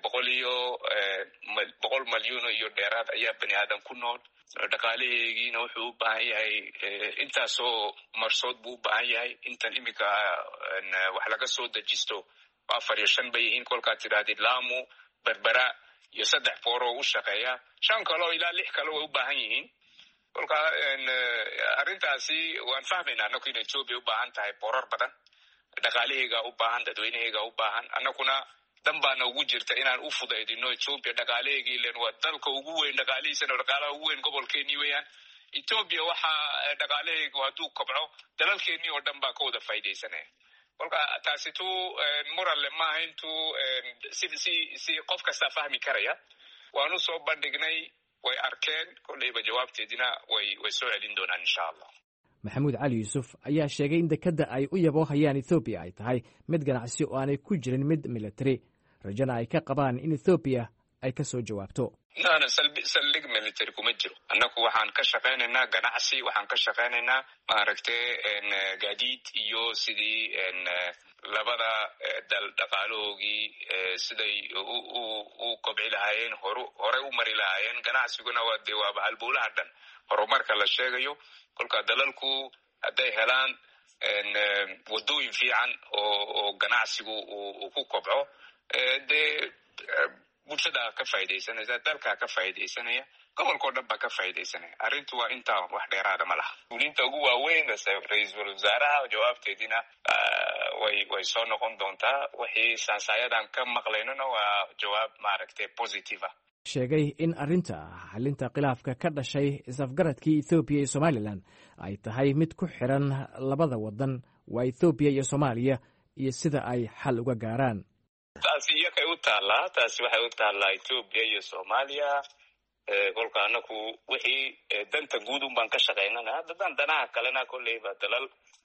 100 malyan iyo dheeraad ayaa bani aadan ku nool. dhaqaalaheegiina wuxuu u baahan yahay intaasoo marsood buu u baahan yahay. intan imika wax laga soo dejisto 4 iyo 5 bay yihiin. kolkaad tidhaahdid Lamu, Berbera iyo 3 booroo u shaqeeya, 5 kaloo ilaa 6 kale way u baahan yihiin. kolka arrintaasi waan fahmaynaa anaku in Ethiopia u baahan tahay boorar badan, dhaqaalaheega u baahan, dadweynaheega u baahan. anakuna dan baana ugu jirta inaan u fudaydino Ethiopia dhaqaalaheegii, len waa dalka ugu weyn, dhaqaalihiisana dhaqaalaha ugu weyn gobolkeenii weeyaan. Ethiopia waxaa dhaqaalaheegu hadduu kobco, dalalkeenii oo dhan baa ka wada faa'idaysanaya. kolka taasitu muran le maaha, intuu si qof kastaa fahmi karaya. waanu soo bandhignay, way arkeen, kolleyba jawaabteedina way soo celin doonaan insha allah. Maxamuud Cali Yuusuf ayaa sheegay in dekadda ay u yaboohayaan Ethiopia ay tahay mid ganacsi oo aanay ku jirin mid military, rajana ay ka qabaan in Ethiopia ay ka soo jawaabto. saldhig military kuma jiro. annaku waxaan ka shaqaynaynaa ganacsi, waxaan ka shaqaynaynaa maaragtay gaadiid iyo sidii labada dal dhaqaalahoogii siday u kobci lahaayeen, hore u mari lahaayeen. ganacsiguna waaba halbowlaha dhan horumarka la sheegayo. kolka dalalku hadday helaan wadooyin fiican oo ganacsigu uu ku kobco, dee bulshada ka faa'idaysanaysa, dalka ka faa'idaysanaya, gobolkao dhan baa ka faa'idaysanaya. arrintu waa intaa, wax dheeraada ma laha. mas-uuliyiinta ugu waaweyn ra-iisul wasaaraha jawaabteedina way soo noqon doontaa. wixii sansaayadan ka maqlaynona waa jawaab maaragtay positive ah. sheegay in arrinta xalinta khilaafka ka dhashay is-afgaradkii Ethiopia iyo Somaliland ay tahay mid ku xiran labada wadan waa ethoobiya iyo soomaaliya iyo sida ay xal uga gaaraan. taasi iyakay u taallaa, taasi waxay u taallaa Ethiopia iyo Soomaaliya. Kolka anaku wixii danta guud un baan ka shaqaynana, haddaan danaha kalena kolleyba dalal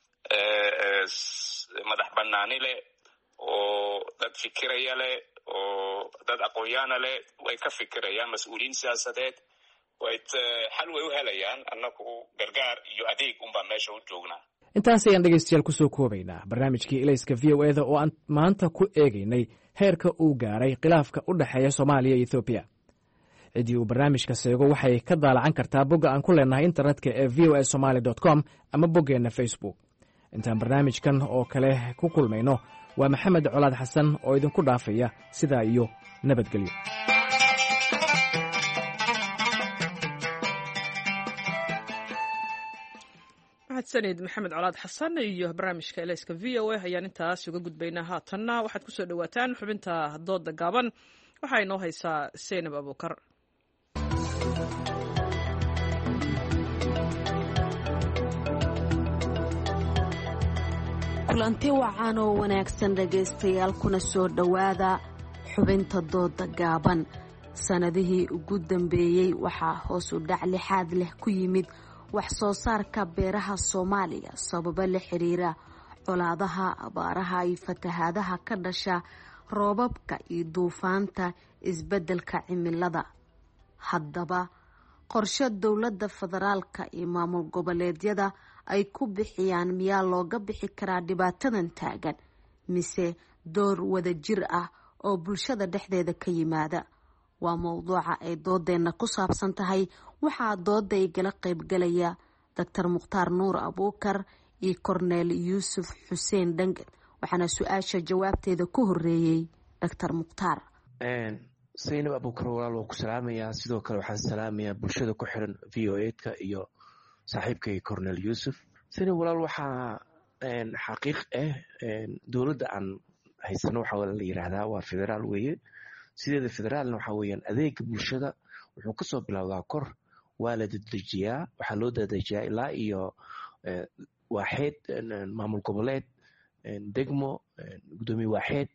madax banaani leh oo dad fikiraya leh oo dad aqoonyaana leh way ka fikirayaan, mas-uuliyiin siyaasadeed way xal way u helayaan. anaku gargaar iyo adeeg un baan meesha u joognaa. intaas ayaan dhegaystayaal kusoo koobaynaa barnaamijkii ilayska VOA-da oo aan maanta ku eegaynay heerka uu gaaray khilaafka u dhexeeya Soomaaliya iyo Ethiopia. ciddii uu barnaamijka seego waxay ka daalacan kartaa bogga aan ku leenahay internetka ee voasomali.com ama boggeenna Facebook. intaan barnaamijkan oo kale ku kulmayno waa Maxamed Colaad Xasan oo idinku dhaafaya sidaa iyo nabadgelyo. mahadsanid Maxamed Colaad Xasan iyo barnaamijka ilayska VOA ayaan intaas uga gudbaynaa. haatanna waxaad ku soo dhawaataan xubinta dooda gaaban. waxaa inoo haysaa Seynab Abuukar. kulanti wacan oo wanaagsan dhegaystayaal, kuna soo dhowaada xubinta dooda gaaban. sanadihii ugu dambeeyey waxaa hoos u dhac lixaad leh ku yimid wax soo saarka beeraha Soomaaliya sababo la xiriira colaadaha, abaaraha iyo fatahaadaha ka dhasha roobabka iyo duufaanta isbeddelka cimilada. haddaba qorshe dowladda federaalka iyo maamul goboleedyada ay ku bixiyaan miyaa looga bixi karaa dhibaatadan taagan, mise door wada jir ah oo bulshada dhexdeeda ka yimaada? waa mowduuca ay doodeenna ku saabsan tahay. waxaa dooda igala qaybgalaya Dr. Mukhtaar Nuur Abuukar iyo Korneel Yuusuf Xuseen Dhangan, waxaana su-aasha jawaabteeda ku horeeyey Dr. Mukhtaar. Seynab Abuukar walaal waa ku salaamayaa, sidoo kale waxaan salaamayaa bulshada ku xiran VOA-ka iyo saaxiibkay Korneel Yuusuf. Seynab walaal waxaa xaqiiq dowladda aan haysano waxaa la yiraahdaa waa federaal weeye. sideeda federaalna waxaa weeyaan adeega bulshada wuxuu kasoo bilowdaa kor, waa la dedejiyaa, waxaa loo dedejiyaa ilaa iyo waaxeed, maamul goboleed, degmo, gudoomiye waaxeed.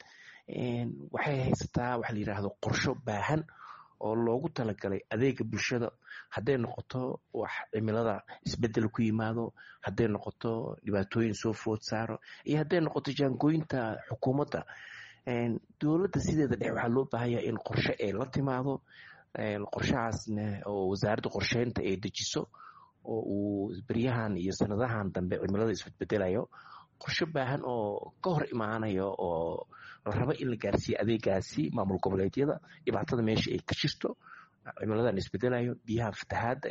waxay haysataa waxa la yiraahdo qorsho baahan oo loogu talagalay adeega bulshada, hadday noqoto wax cimilada isbedel ku yimaado, hadday noqoto dhibaatooyin soo food saaro, iyo hadday noqoto jaangooyinta xukuumadda. dowladda sideeda dhex waxaa loo baahanyaa in qorshe ay la timaado, qorshahaasna oo wasaaradda qorsheynta ay dejiso, oo uu beryahan iyo sanadahan dambe cimilada isbedbedelayo, qorshe baahan oo ka hor imaanayo oo la rabo in la gaarsiiyo adeegaasi maamul goboleedyada. dhibaatada meesha ay ka jirto, cimiladan isbedelayo, biyaha fatahaadda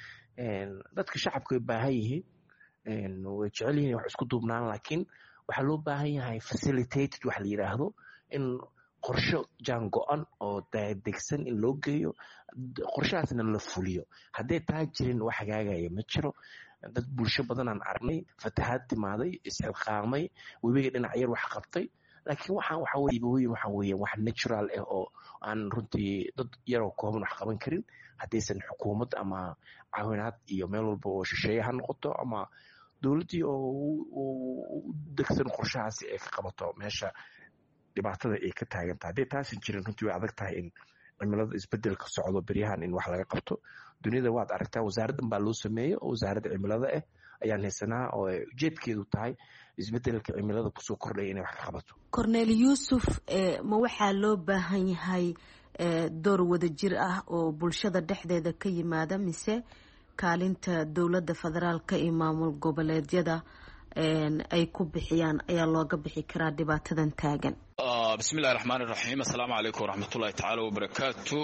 dadka shacabka way baahan yihiin, way jecel yihiin wax isku duubnaan, laakiin waxaa loo baahan yahay facilitated waxa la yiraahdo, in qorsho jaan go-an oo degsan in loo geeyo, qorshahaasna la fuliyo. hadday taa jirin wax hagaagaya ma jiro. dad bulsho badanaan aragnay, fatahaad timaaday, isxilqaamay, webiga dhinac yar wax qabtay, laakiin waxaa weeyaan wax natural ah oo aan runtii dad yaroo kooban wax qaban karin, haddaysan xukuumad ama caawinaad iyo meel walba oo shisheeye ha noqoto ama dowladdii oo u degsan qorshahaasi ay ka qabato meesha dhibaatada ay ka taagantahay. hadday taasan jirin runtii way adag tahay in cimilada isbedelka socdo beryahan in wax laga qabto. duniyada waad aragtaa, wasaaraddan baa loo sameeyey oo wasaaradda cimilada ayaan haysanaa, oo ujeedkeedu tahay isbedelka cimilada kusoo kordhaya inay wax ka qabato. Korneel Yuusuf, ma waxaa loo baahan yahay door wada jir ah oo bulshada dhexdeeda ka yimaada, mise kaalinta dowladda federaalka iyo maamul goboleedyada ay ku bixiyaan ayaa looga bixi karaa dhibaatadan taagan? bismillahi raxmaani raxiim. assalaamu calaykum waraxmatullahi tacaala wabarakaatu.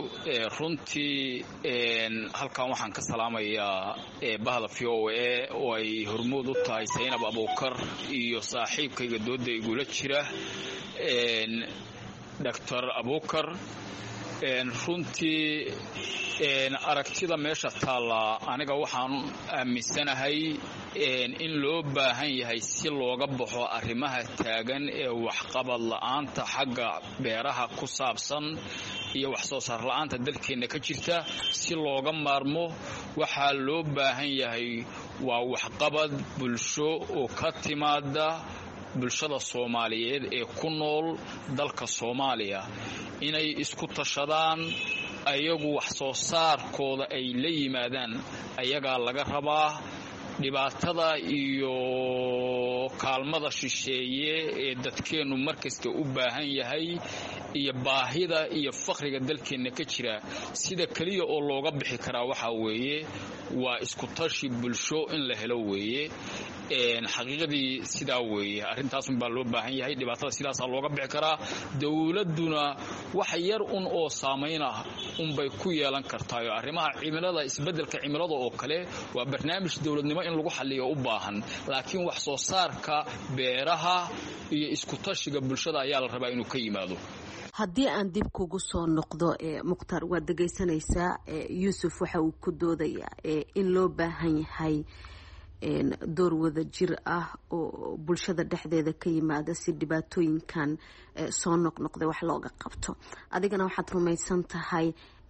runtii halkan waxaan ka salaamayaa bahda VOA oo ay hormuud u tahay Seynab Abuukar iyo saaxiibkayga dooda igula jira Dr. Abuukar. runtii aragtida meesha taalla aniga waxaan aaminsanahay in loo baahan yahay si looga baxo arrimaha taagan ee waxqabad la'aanta xagga beeraha ku saabsan iyo wax soo saar la'aanta dalkeenna ka jirta si looga maarmo waxaa loo baahan yahay waa waxqabad bulsho oo ka timaada bulshada Soomaaliyeed ee ku nool dalka Soomaaliya inay isku tashadaan ayagu wax soo saarkooda ay la yimaadaan ayaga laga rabaa dhibaatada iyo kaalmada shisheeye ee dadkeenu markasta u baahan yahay iyo baahida iyo faqriga dalkeena ka jira sida kaliya oo looga bixi karaa waxa weeye waa isku tashi bulsho in la helo weeye xaqiiqadii sidaa weeye arrintaas baa loo baahan yahay dhibaatada sidaas looga bixi karaa dawladuna wax yar oo saameyn ah bay ku yeelan kartaa arrimaha cimilada isbedelka cimilada oo kale waa barnaamij dawladnimo in lagu xalliyo u baahan laakiin wax soo saarka beeraha iyo isku tashiga bulshada ayaa la rabaa inuu ka yimaado haddii aan dib kugu soo noqdo mukhtaar waad dhegaysanaysaa yuusuf waxa uu ku doodayaa in loo baahan yahay door wada jir ah oo bulshada dhexdeeda ka yimaada si dhibaatooyinkan soo noqnoqday wax looga qabto adigana waxaad rumaysan tahay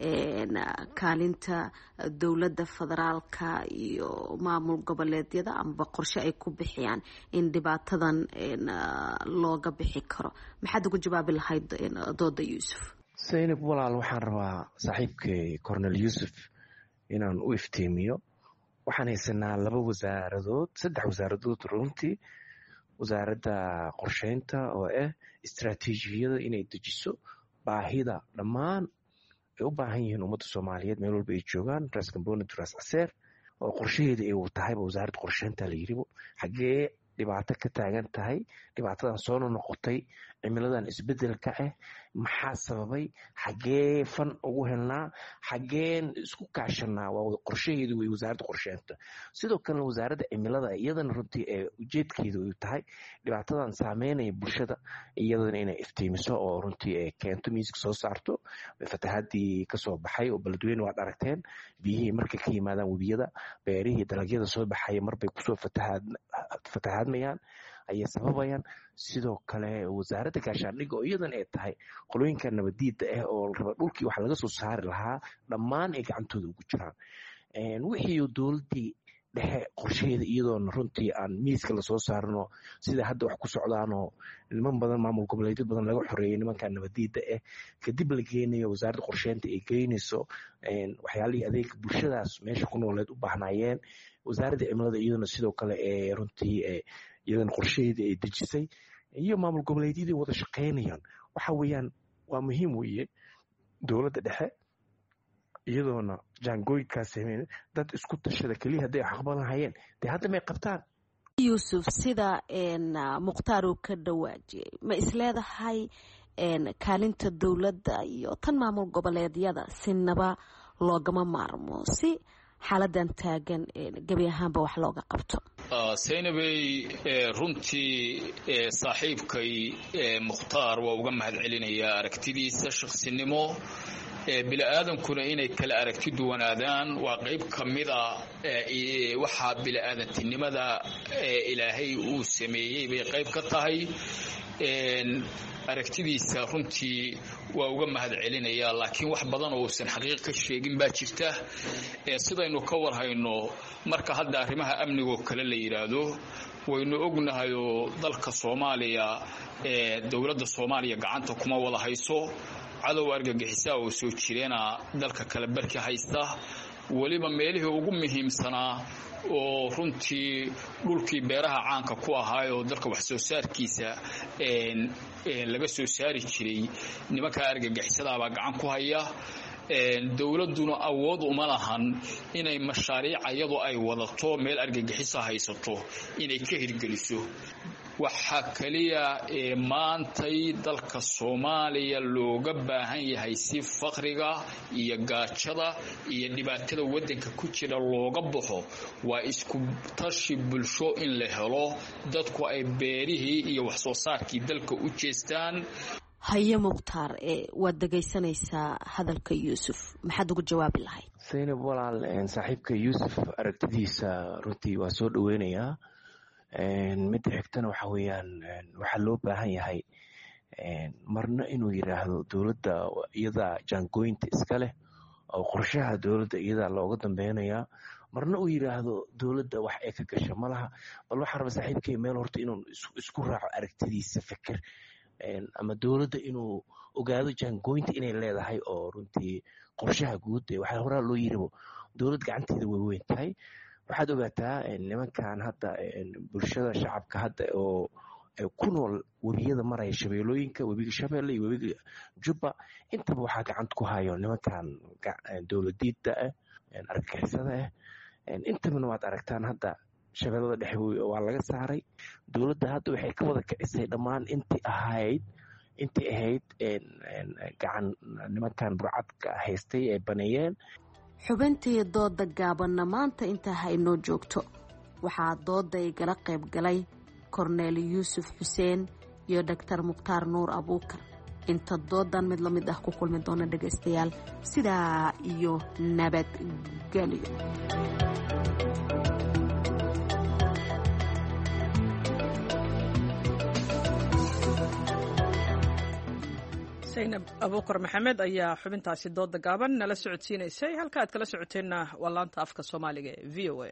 kaalinta dowladda federaalka iyo maamul goboleedyada amba qorshe ay ku bixiyaan in dhibaatadan looga bixi karo maxaad ugu jawaabi lahayd dooda yuusuf Zainab walaal waxaan rabaa saaxiibkay Cornel Yusuf inaan u iftiimiyo waxaan haysanaa saddex wasaaradood runtii wasaaradda qorsheynta oo istiraatiijiyada inay dejiso baahida dhammaan ay u baahan yihiin ummadda Soomaaliyeed meel walba ay joogaan ras component ras aseer oo qorsheheeda ay tahay wasaaradda qorsheynta la yiri xagee dhibaato ka taagan tahay dhibaatadan soo noqotay cimiladan isbedelka maxaa sababay xagee fan ugu helnaa xageen isku kaashanaa waa qorsheheedu way wasaaradda qorsheynta sidoo kale wasaaradda cimilada iyadana runtii ujeedkeedu ay tahay dhibaatadan saameynaya bulshada iyadana inay iftiimiso oo runtii keento miiska soo saarto fatahaadii ka soo baxay oo baladweyne waad aragteen biyihii markay ka yimaadaan webiyada beerihii dalagyada soo baxaya marbay kusoo fatahaadmayaan ayay sababayaan sidoo kale wasaaradda gaashaandhigga oo iyadan ay tahay qolooyinka nabadiida oo raba dhulkii wax laga soo saari lahaa dhammaan ay gacantooda ugu jiraan wixii dowladdii dhexe qorsheheeda iyadoona runtii aan miiska lasoo saarno sida hadda wax ku socdaanoo niman badan maamul goboleedyo badan laga xoreeyay nimanka nabadiida kadib la geenayo wasaaradda qorsheynta ay geynayso waxyaalihii adeega bulshadaas meesha ku nooleed u baahnaayeen wasaaradda cimilada iyadana sidoo kale runtii iyadana qorsheheedii ay dejisay iyo maamul goboleedyadii wada shaqaynayaan waxa weeyaan waa muhiim weeye dowladda dhexe iyadoona jaangooyinkaas sameyn dad isku tashada kaliya hadday aqbalan hayeen dee hadda may qabtaan yuusuf sida mukhtaar uu ka dhawaajiyey ma isleedahay kaalinta dowladda iyo tan maamul goboleedyada sinaba loogama maarmo si xaaladan taagan gabi ahaanba wax looga qabto Zainabay runtii saaxiibkay Mukhtaar waa uga mahadcelinayaa aragtidiisa shakhsinimo bini'aadankuna inay kala aragti duwanaadaan waa qayb ka mid ah waxa bini'aadantinimada ilaahay uu sameeyey bay qayb ka tahay aragtidiisa runtii waa uga mahadcelinayaa laakiin wax badan oo uusan xaqiiq ka sheegin baa jirta sidaynu ka warhayno marka hadda arrimaha amniga kale la yiraahdo waynu ognahay oo dalka Soomaaliya dawladda Soomaaliya gacanta kuma wada hayso cadow argagixisa oo soo jireena dalka kala barki haysta waliba meelihii ugu muhiimsanaa oo runtii dhulkii beeraha caanka ku ahaayo dalka wax soo saarkiisa laga soo saari jiray nimanka argagixisada baa gacan ku haya dawladuna awood uma lahan inay mashaariic iyadoo ay wadato meel argagixisa haysato inay ka hirgeliso waxa kaliya maantay dalka Soomaaliya looga baahan yahay si faqriga iyo gaajada iyo dhibaatada wadanka ku jira looga baxo waa isku tashi bulsho in la helo dadku ay beerihii iyo wax soo saarkii dalka u jeestaan haye mukhtaar waad dhegaysanaysaa hadalka yuusuf maxaad ugu jawaabi lahayd? saynab walaal saaxiibka yuusuf aragtidiisa runtii waa soo dhaweynayaa. midda xigtana waxa weeyaan waxaa loo baahan yahay marna inuu yidhaahdo dowladda iyadaa jaangooyinta iska leh oo qorshaha dowladda iyadaa looga dambeynayaa, marna uu yidhaahdo dowladda wax ay ka gasha ma laha. bal waxaa raba saaxiibkay meel horta inuu isku raaco aragtidiisa fikir, ama dowladda inuu ogaado jaangooyinta inay leedahay oo runtii qorshaha guud waxaa horaa loo yiribo dowlad gacanteeda way weyn tahay. waxaad ogaataa nimankan hadda bulshada shacabka hadda oo ku nool webiyada maraya shabeelooyinka, webiga shabeelle iyo webiga jubba, intaba waxaa gacanta ku hayo nimankan dowladiida ah, argagixisada ah. intabana waad aragtaan hadda shabeellada dhexe waa laga saaray. dowladda hadda waxay ka wada kicisay dhammaan intii ahayd gacan nimankan burcadka haystay ay baneeyeen. xubintii dooda gaabanna maanta intaa haynoo joogto. waxaa dooda igala qayb galay korneel yuusuf xuseen iyo doctor mukhtaar nuur abuukar. inta doodan mid la mid ah ku kulmi doona dhegaystayaal, sidaa iyo nabadgelyo. saynab abuukar maxamed ayaa xubintaasi dooda gaaban nala socodsiinaysay. halka aad kala socoteenna waa laanta afka soomaaliga ee v o a.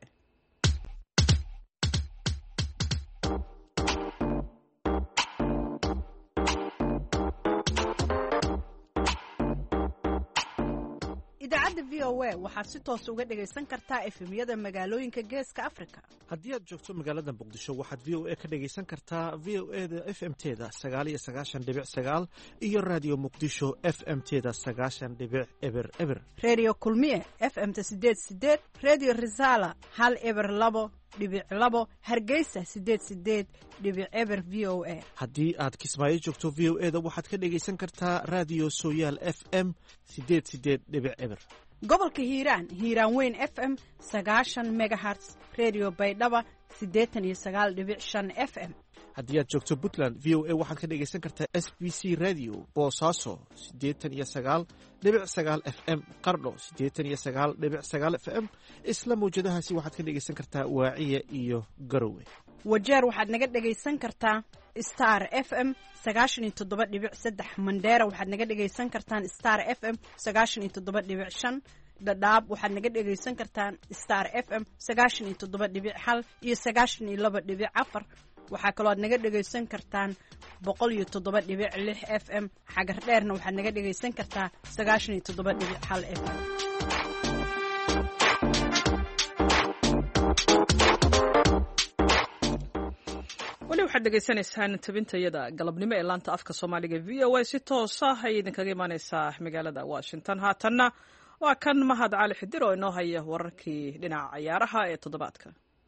idaacadda v o a waxaad si toos uga dhagaysan kartaa efemyada magaalooyinka geeska afrika. haddii aad joogto magaalada muqdisho waxaad v o a ka dhagaysan kartaa v o e da f m teda 9 iyo radio muqdisho f m teda 9.eber. redio kulmiye f m ta 8 redio risala 102.2 hargeysa 88.eber v o a. haddii aad kismaayo joogto v o e da waxaad ka dhagaysan kartaa radio sooyaal f m 88.eber. gobolka hiiraan weyn f m 90 megahertz, redio baydhaba 89.5 f m. haddii aad joogto puntland v o a waxaad ka dhagaysan kartaa s b c radio boosaaso 89.9 f m, qardho 89.9 f m. isla mawjadahaasi waxaad ka dhagaysan kartaa waaciya iyo garowe. wajeer waxaad naga dhagaysan kartaa star f m 97.3, mandheera waxaad naga dhagaysan kartaan star f m 97.5, dhadhaab waxaad naga dhagaysan kartaan star f m 97.1 iyo 92.4. waxaa kaloo aad naga dhagaysan kartaan 107.6 f m. xagar dheerna waxaad naga dhagaysan kartaa 97.1 f m. weli waxaad dhegaysanaysaan tabintayada galabnimo ee laanta afka soomaaliga v o a si toosa ayay idinkaga imaaneysaa magaalada washington. haatanna waa kan mahad cali xidir oo inoo haya wararkii dhinaca ciyaaraha ee toddobaadka.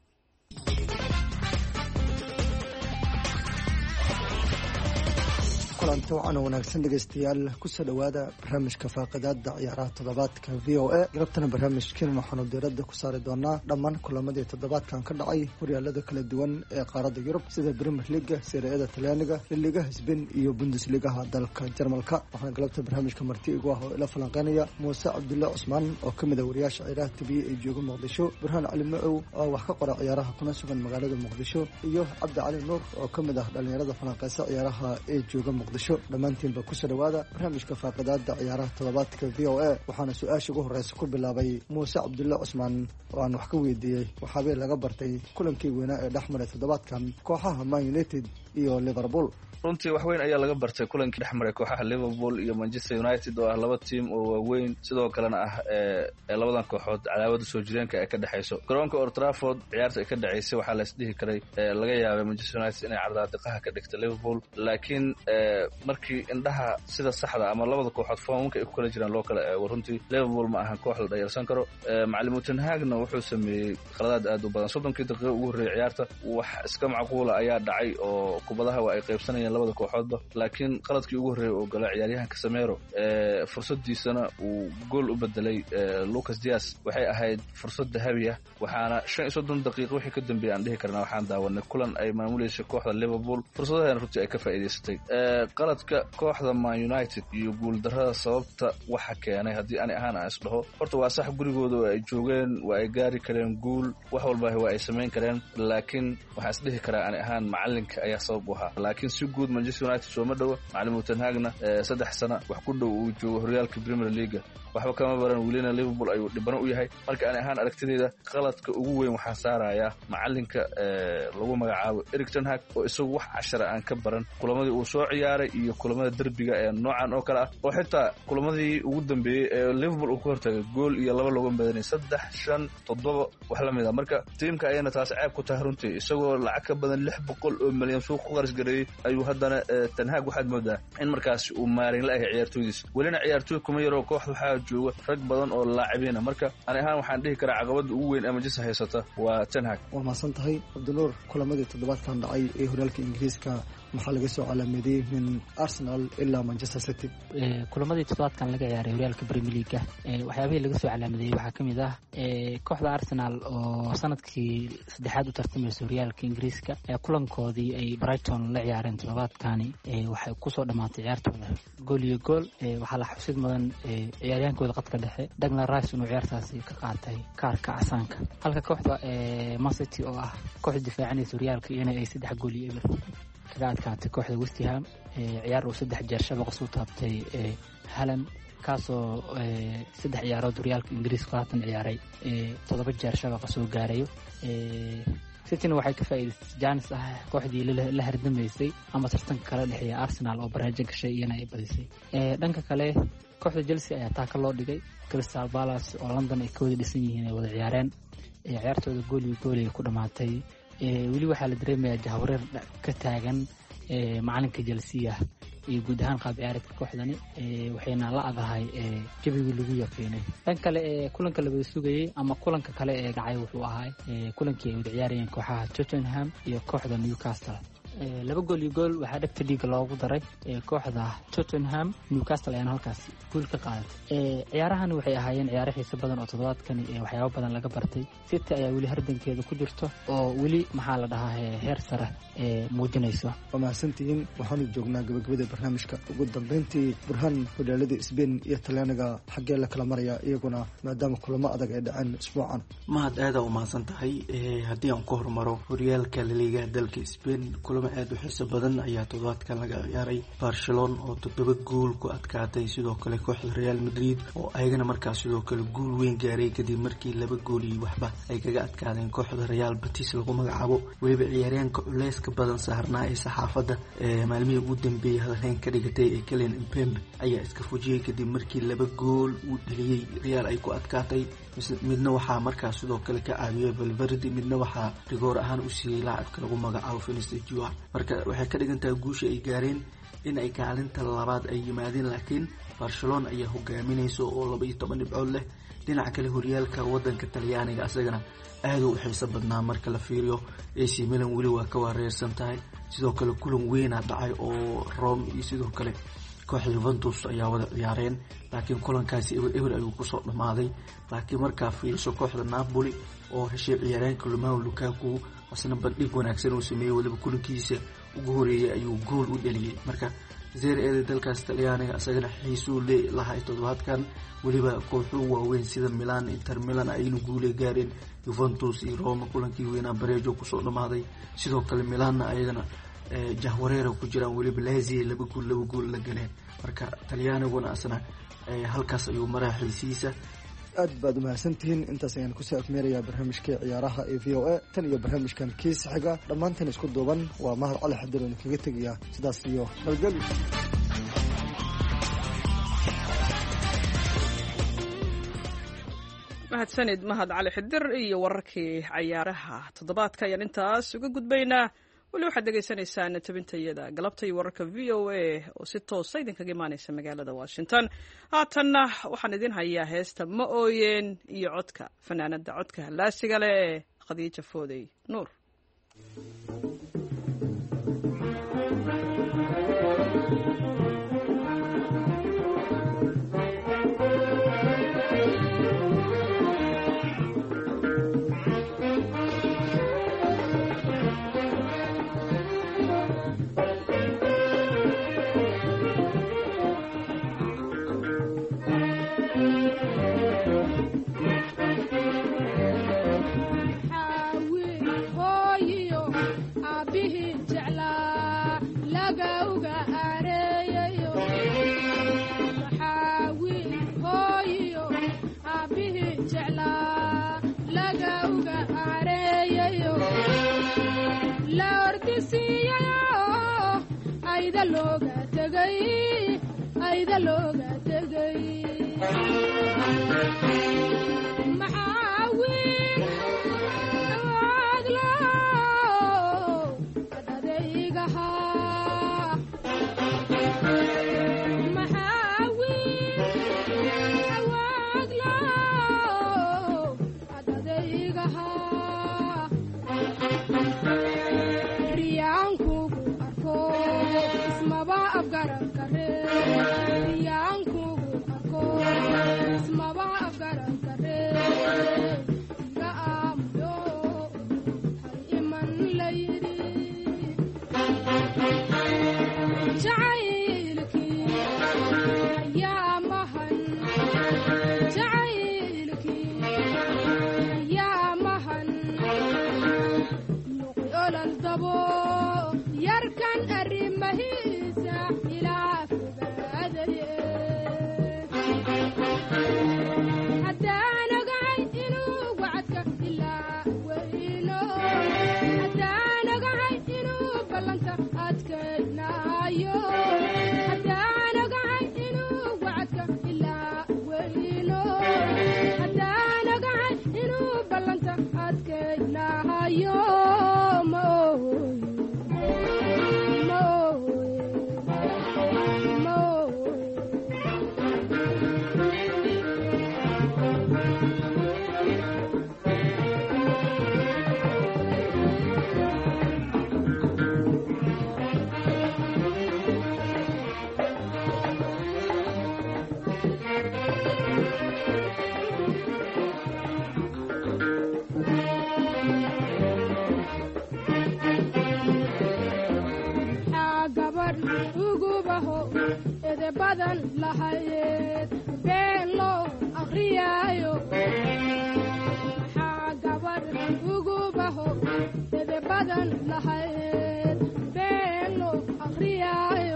kulanti wacan oo wanaagsan dhegaystayaal kusoo dhowaada barnaamijka faaqidaada ciyaaraha toddobaadka v o a. galabtana barnaamijkeena waxaanu diiradda ku saari doonaa dhammaan kulamadii toddobaadkan ka dhacay horyaalada kala duwan ee qaaradda yurub sida Premier League, Serie-ada Talyaaniga, Liga Spain iyo Bundesliga dalka Jarmalka. waxaana galabta barnaamijka marti igu ah oo ila falanqeynaya Muuse Cabdulle Cusmaan oo kamid ah wariyaasha ciyaaraha TV ee jooga Muqdisho, Burhaan Cali Macow oo wax ka qora ciyaaraha kuna sugan magaalada Muqdisho, iyo Cabdi Cali Nuur oo kamid ah dhalinyarada falanqeysa ciyaaraha ee jooga Muqdisho. dhammaantiinba kusoo dhowaada barnaamijka faaqidaada ciyaaraha toddobaadka v o a. waxaana su-aasha ugu horeysa ku bilaabay Muuse Cabdulle Cusmaan oo aan wax ka weydiiyey waxaabay laga bartay kulankii weynaa ee dhex maray toddobaadkan kooxaha Man United iyo Liverpool. runtii wax weyn ayaa laga bartay kulankii dhex maray kooxaha Liverpool iyo Manchester United oo ah laba tiim oo waaweyn, sidoo kalena ah ee labadan kooxood cadaawada soo jireenka ee ka dhaxayso. garoonka Old Trafford ciyaarta ay ka dhacaysay waxaa la isdhihi karay laga yaabay Manchester United inay cardaadiqaha ka dhigto Liverpool, laakiin markii indhaha sida saxda ama labada kooxood foomka ay ku kala jiraan loo kala eego, runtii Liverpool ma ahan koox la dhayalsan karo. macallin Ten Hagna wuxuu sameeyey khaladaad aad u badan. 30 daqiiqo ugu horreeyay ciyaarta wax iska macquula ayaa dhacay oo kubadaha waa ay qaybsanayeen labada kooxoodba, laakiin qaladkii ugu horreeyay oo galay ciyaaryahanka Casemiro fursadiisana uu gool u bedelay Lucas Diaz waxay ahayd fursad dahabi ah. waxaana 35 daqiiqo wixii ka dambeeyay aan dhihi karnaa waxaan daawanay kulan ay maamuleysay kooxda Liverpool, fursadahan runtii ay ka faa'iideysatay. qaladka kooxda Man United iyo guuldarrada sababta waxa keenay haddii ani ahaan aan isdhaho horta waa sax gurigooda waa ay joogeen waa ay gaari kareen guul wax walba waa ay samayn kareen laakiin waxaan isdhihi karaa ani ahaan macalinka ayaa sabab u ahaa laakiin si guud Manchester United sooma dhowo macallin Ten Hagna 3 sano wax ku dhow uu joogo horyaalka Premier League waxba kama baran welina Liverpool ayuu dhibano u yahay marka ani ahaan aragtidayda qaladka ugu weyn waxaa saaraya macalinka lagu magacaabo Erik ten Hag oo isagu wax 10 aan ka baran kulamadii uu soo ciyaaray iyo kulamada derbiga ee noocan oo kale ah oo xitaa kulamadii ugu dambeeyay ee Liverpool uu ku hortagay gool iyo 2 lagu badanay 3 5 7 wax la mid ah marka tiimka ayana taas ceeb ku tahay runtii isagoo lacag ka badan 600 oo milyan suuq ku qaris gareeyay ayuu haddana ten Hag waxaad moodaa in markaas uu maarin la yahay ciyaartoydiis welina ciyaartoy kuma yaro kooxdu waxaa jooga rag badan oo laacibiina marka ani ahaan waxaan dhihi karaa caqabada ugu weyn ee Manchester haysata waa Ten Hag waa maasan tahay Abdunuur kulamadii toddobaadkan dhacay ee horyaalka Ingiriiska maxaa laga soo calaamaday min Arsenal ilaa Manchester City kulamadii toddobaadkan laga ciyaaray horyaalka Premier League waxyaabihii laga soo calaamaday waxaa kamid ah kooxda Arsenal oo sanadkii saddexaad u tartamaysa horyaalka Ingiriiska kulankoodii ay Brighton la ciyaareen toddobaadkani waxay ku soo dhamaatay ciyaartooda gool iyo gool waxaa la xusid mudan ciyaaryahankooda qadka dhexe Declan Rice inuu ciyaartaasi ka qaatay kaarka casaanka halka kooxda Man City oo ah kooxda difaacanaysa horyaalka iyana ay 3 gool iyo eber kaga adkaatay kooxda West Ham ciyaar uu 3 jeer shabaqa soo taabtay Haaland kaasoo 3 ciyaarood horyaalka Ingiriiska haatan ciyaaray 7 jeer shabaqa soo gaarayo City waxay ka faa'iidaystay Janis ah kooxdii la hardamaysay ama tartanka kala dhexeeya Arsenal oo baraajo gashay iyana ay badisay dhanka kale kooxda Chelsea ayaa taaka loo dhigay Crystal Palace oo London ay ka wada dhisan yihiin ay wada ciyaareen ciyaartooda gool iyo gool ay ku dhamaatay weli waxaa la dareemayaa jahwareer ka taagan macalinka Chelsea iyo guud ahaan qaab ciyaareedka kooxdani waxayna la adahay jabigii lagu yaqiinay dhan kale kulanka la wada sugayay ama kulanka kale ee dhacay wuxuu ahaa kulankii ay wada ciyaarayeen kooxaha Tottenham iyo kooxda Newcastle 2 gool iyo gool waxaa dhagta dhiiga loogu daray kooxda Tottenham Newcastle ayana halkaas gool ka qaadatay ciyaarahan waxay ahaayeen ciyaaro xiiso badan oo toddobaadkani waxyaabo badan laga bartay City ayaa weli hardankeeda ku jirto oo weli maxaa la dhahaa heer sare muujinayso wamaasantiin waxaanu joognaa gabagabada barnaamijka ugu dambeyntii burhaan horyaalada Spain iyo Talyaaniga xaggee la kala maraya iyaguna maadaama kulamo adag ay dhaceen isbuucan mahad aad u maasan tahay haddii aan ku hormaro horyaalka La Liga dalka Spain aad u xiiso badan ayaa toddobaadkan laga ciyaaray Barcelona oo 7 gool ku adkaatay sidoo kale kooxda Real Madrid oo ayagana markaas sidoo kale gool weyn gaaray kadib markii 2 gool iyo waxba ay kaga adkaadeen kooxda Real Betis lagu magacaabo waliba ciyaaryahanka culeyska badan saarnaa ee saxaafadda maalmihii ugu dambeeyay hadalhayn ka dhigatay ee Kylian Mbappe ayaa iska fujiyay kadib markii 2 gool uu dhaliyay Real ay ku adkaatay midna waxaa markaas sidoo kale ka caawiyay Valverde midna waxaa rigoor ahaan u siiyay laacibka lagu magacaabo Vinicius Junior marka waxay ka dhigantaa guusha ay gaareen in ay kaalinta labaad ay yimaadeen laakiin Barcelona ayaa hogaaminayso oo 12 dhibcood leh dhinaca kale horyaalka wadanka Talyaaniga asagana aad u xiiso badnaa marka la fiiriyo AC Milan weli waa ka wareersan tahay sidoo kale kulan weyn dhacay oo Rome iyo sidoo kale kooxda Juventus ayaa wada ciyaareen laakiin kulankaasi eber ayuu ku soo dhamaaday laakiin markaa fiiriso kooxda Napoli oo heshay ciyaaryahanka Romelu Lukaku asna bandhig wanaagsan uu sameeyay waliba kulankiisa ugu horeeyay ayuu gool u dhaliyay marka Serie A dalkaas Talyaaniga asagana xiiso leeyahay toddobaadkan waliba kooxuhu waaweyn sida Milan Inter Milan aynu guul gaareen Juventus iyo Roma kulankii weynaa bareejo ku soo dhamaaday sidoo kale Milan ayagana jahwareer ku jiraan waliba Lazio 2 gool la galeen marka Talyaaniguna asna halkaas ayuu maraa xiisiisa aad baad umahadsantihiin intaas ayaan kusoo afmeerayaa barnaamijkii ciyaaraha ee VOA tan iyo barnaamijkan kiis xiga dhammaanteen isku duuban waa mahad cali xadir oo kaga tegaya sidaas iyo nabadgelyo mahadsanid mahad cali xidir iyo wararkii ciyaaraha toddobaadka ayaan intaas uga gudbaynaa weli waxaad dhegaysanaysaan tabintayada galabta iyo wararka VOA oo si toosa idinkaga imaanaysa magaalada Washington haatanna waxaan idin hayaa heesta ma ooyeen iyo codka fanaanada codka laasiga leh Khadiija Foodey Nuur ordisiiyayo ayda looga tegay ayda looga tegay maxaa wiil awaadlo adadaygahaa maxaa wiil awaadlo adadaygahaa riyaankugu arko ismaba afgaran kare riyaankugu arko ismaba afgaran kare iga aamuyo hal iman layidhi jacaylkii ayaa mahan jacaylkii ayaa mahan nuqi olol dabo yarkan arrimahiisa ilaa fogaadaye haddaan ogahay inuu wacadka ilaa weyno haddaan ogahay inuu ballanta adkaynaayo haddaan ogahay inuu wacadka ilaa weyno haddaan ogahay inuu ballanta adkaynaayo ma ohoy ma ohoy ma ohoy maxaa gabadh ugubaho ede badan lahayd been loo akhriyaayo maxaa gabadh ugubaho ede badan lahayd been loo akhriyaayo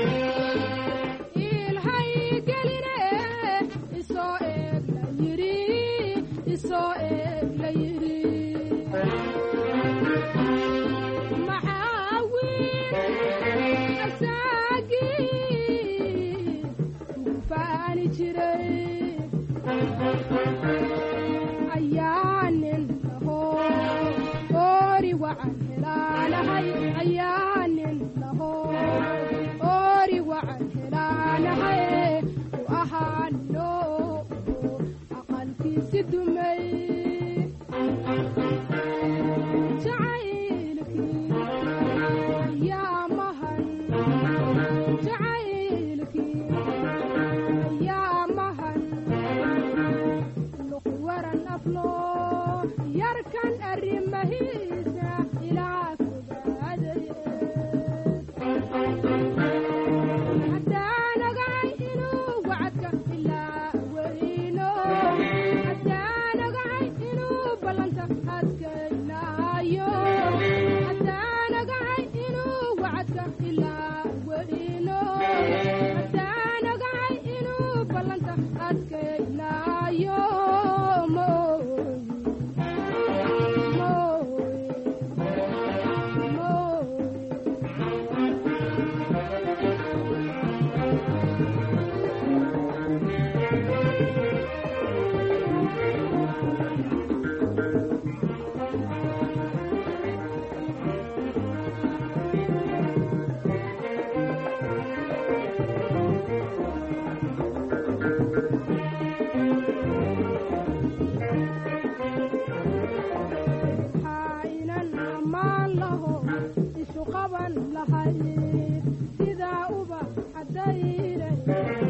ilhay geline isoo eeg la yidhi isoo eeg la yidhi maxaa wiil asaagii ugu faani jiray ayaa nin laho oori wacan helaanahay ayaa nin laho oori wacan helaanahay u ahaano aqalkiisi dumay jacaylkii ayaa mahan jacaylkii ayaa mahan luqi waran aflo yarkan arrimahiisa ilaa fogaadaye haddaan ogahay inuu wacadka ilaa weyno haddaan ogahay inuu ballanta adkaynaayo haddaan ogahay inuu wacadka ilaa weyno haddaan ogahay inuu ballanta adkaynaayo ma ohoy ma ohoy ma maxaa inan ammaan laho isu qaban lahayd sidaa uba caddayray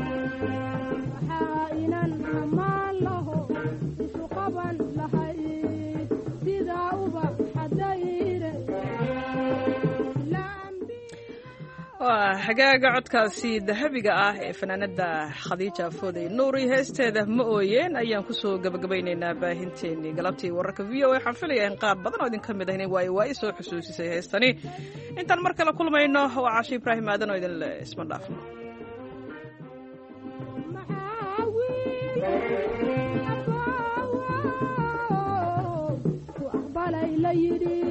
maxaa inan ammaan laho isu qaban lahayd sidaa uba caddayray waa xagaaga codkaasi dahabiga ah ee fanaanada khadiija fooday nuuri heesteeda ma ooyeen ayaan kusoo gabagabaynaynaa baahinteenii galabtii wararka v o a waxaan filayaa in qaar badan oo idin ka mid ah inay waayo waa i soo xusuusisay heestani intaan mar kale kulmayno waa caashi ibraahim aadan oo idin le isma dhaafno maxaa wiil abaawo ku aqbalay la yidhi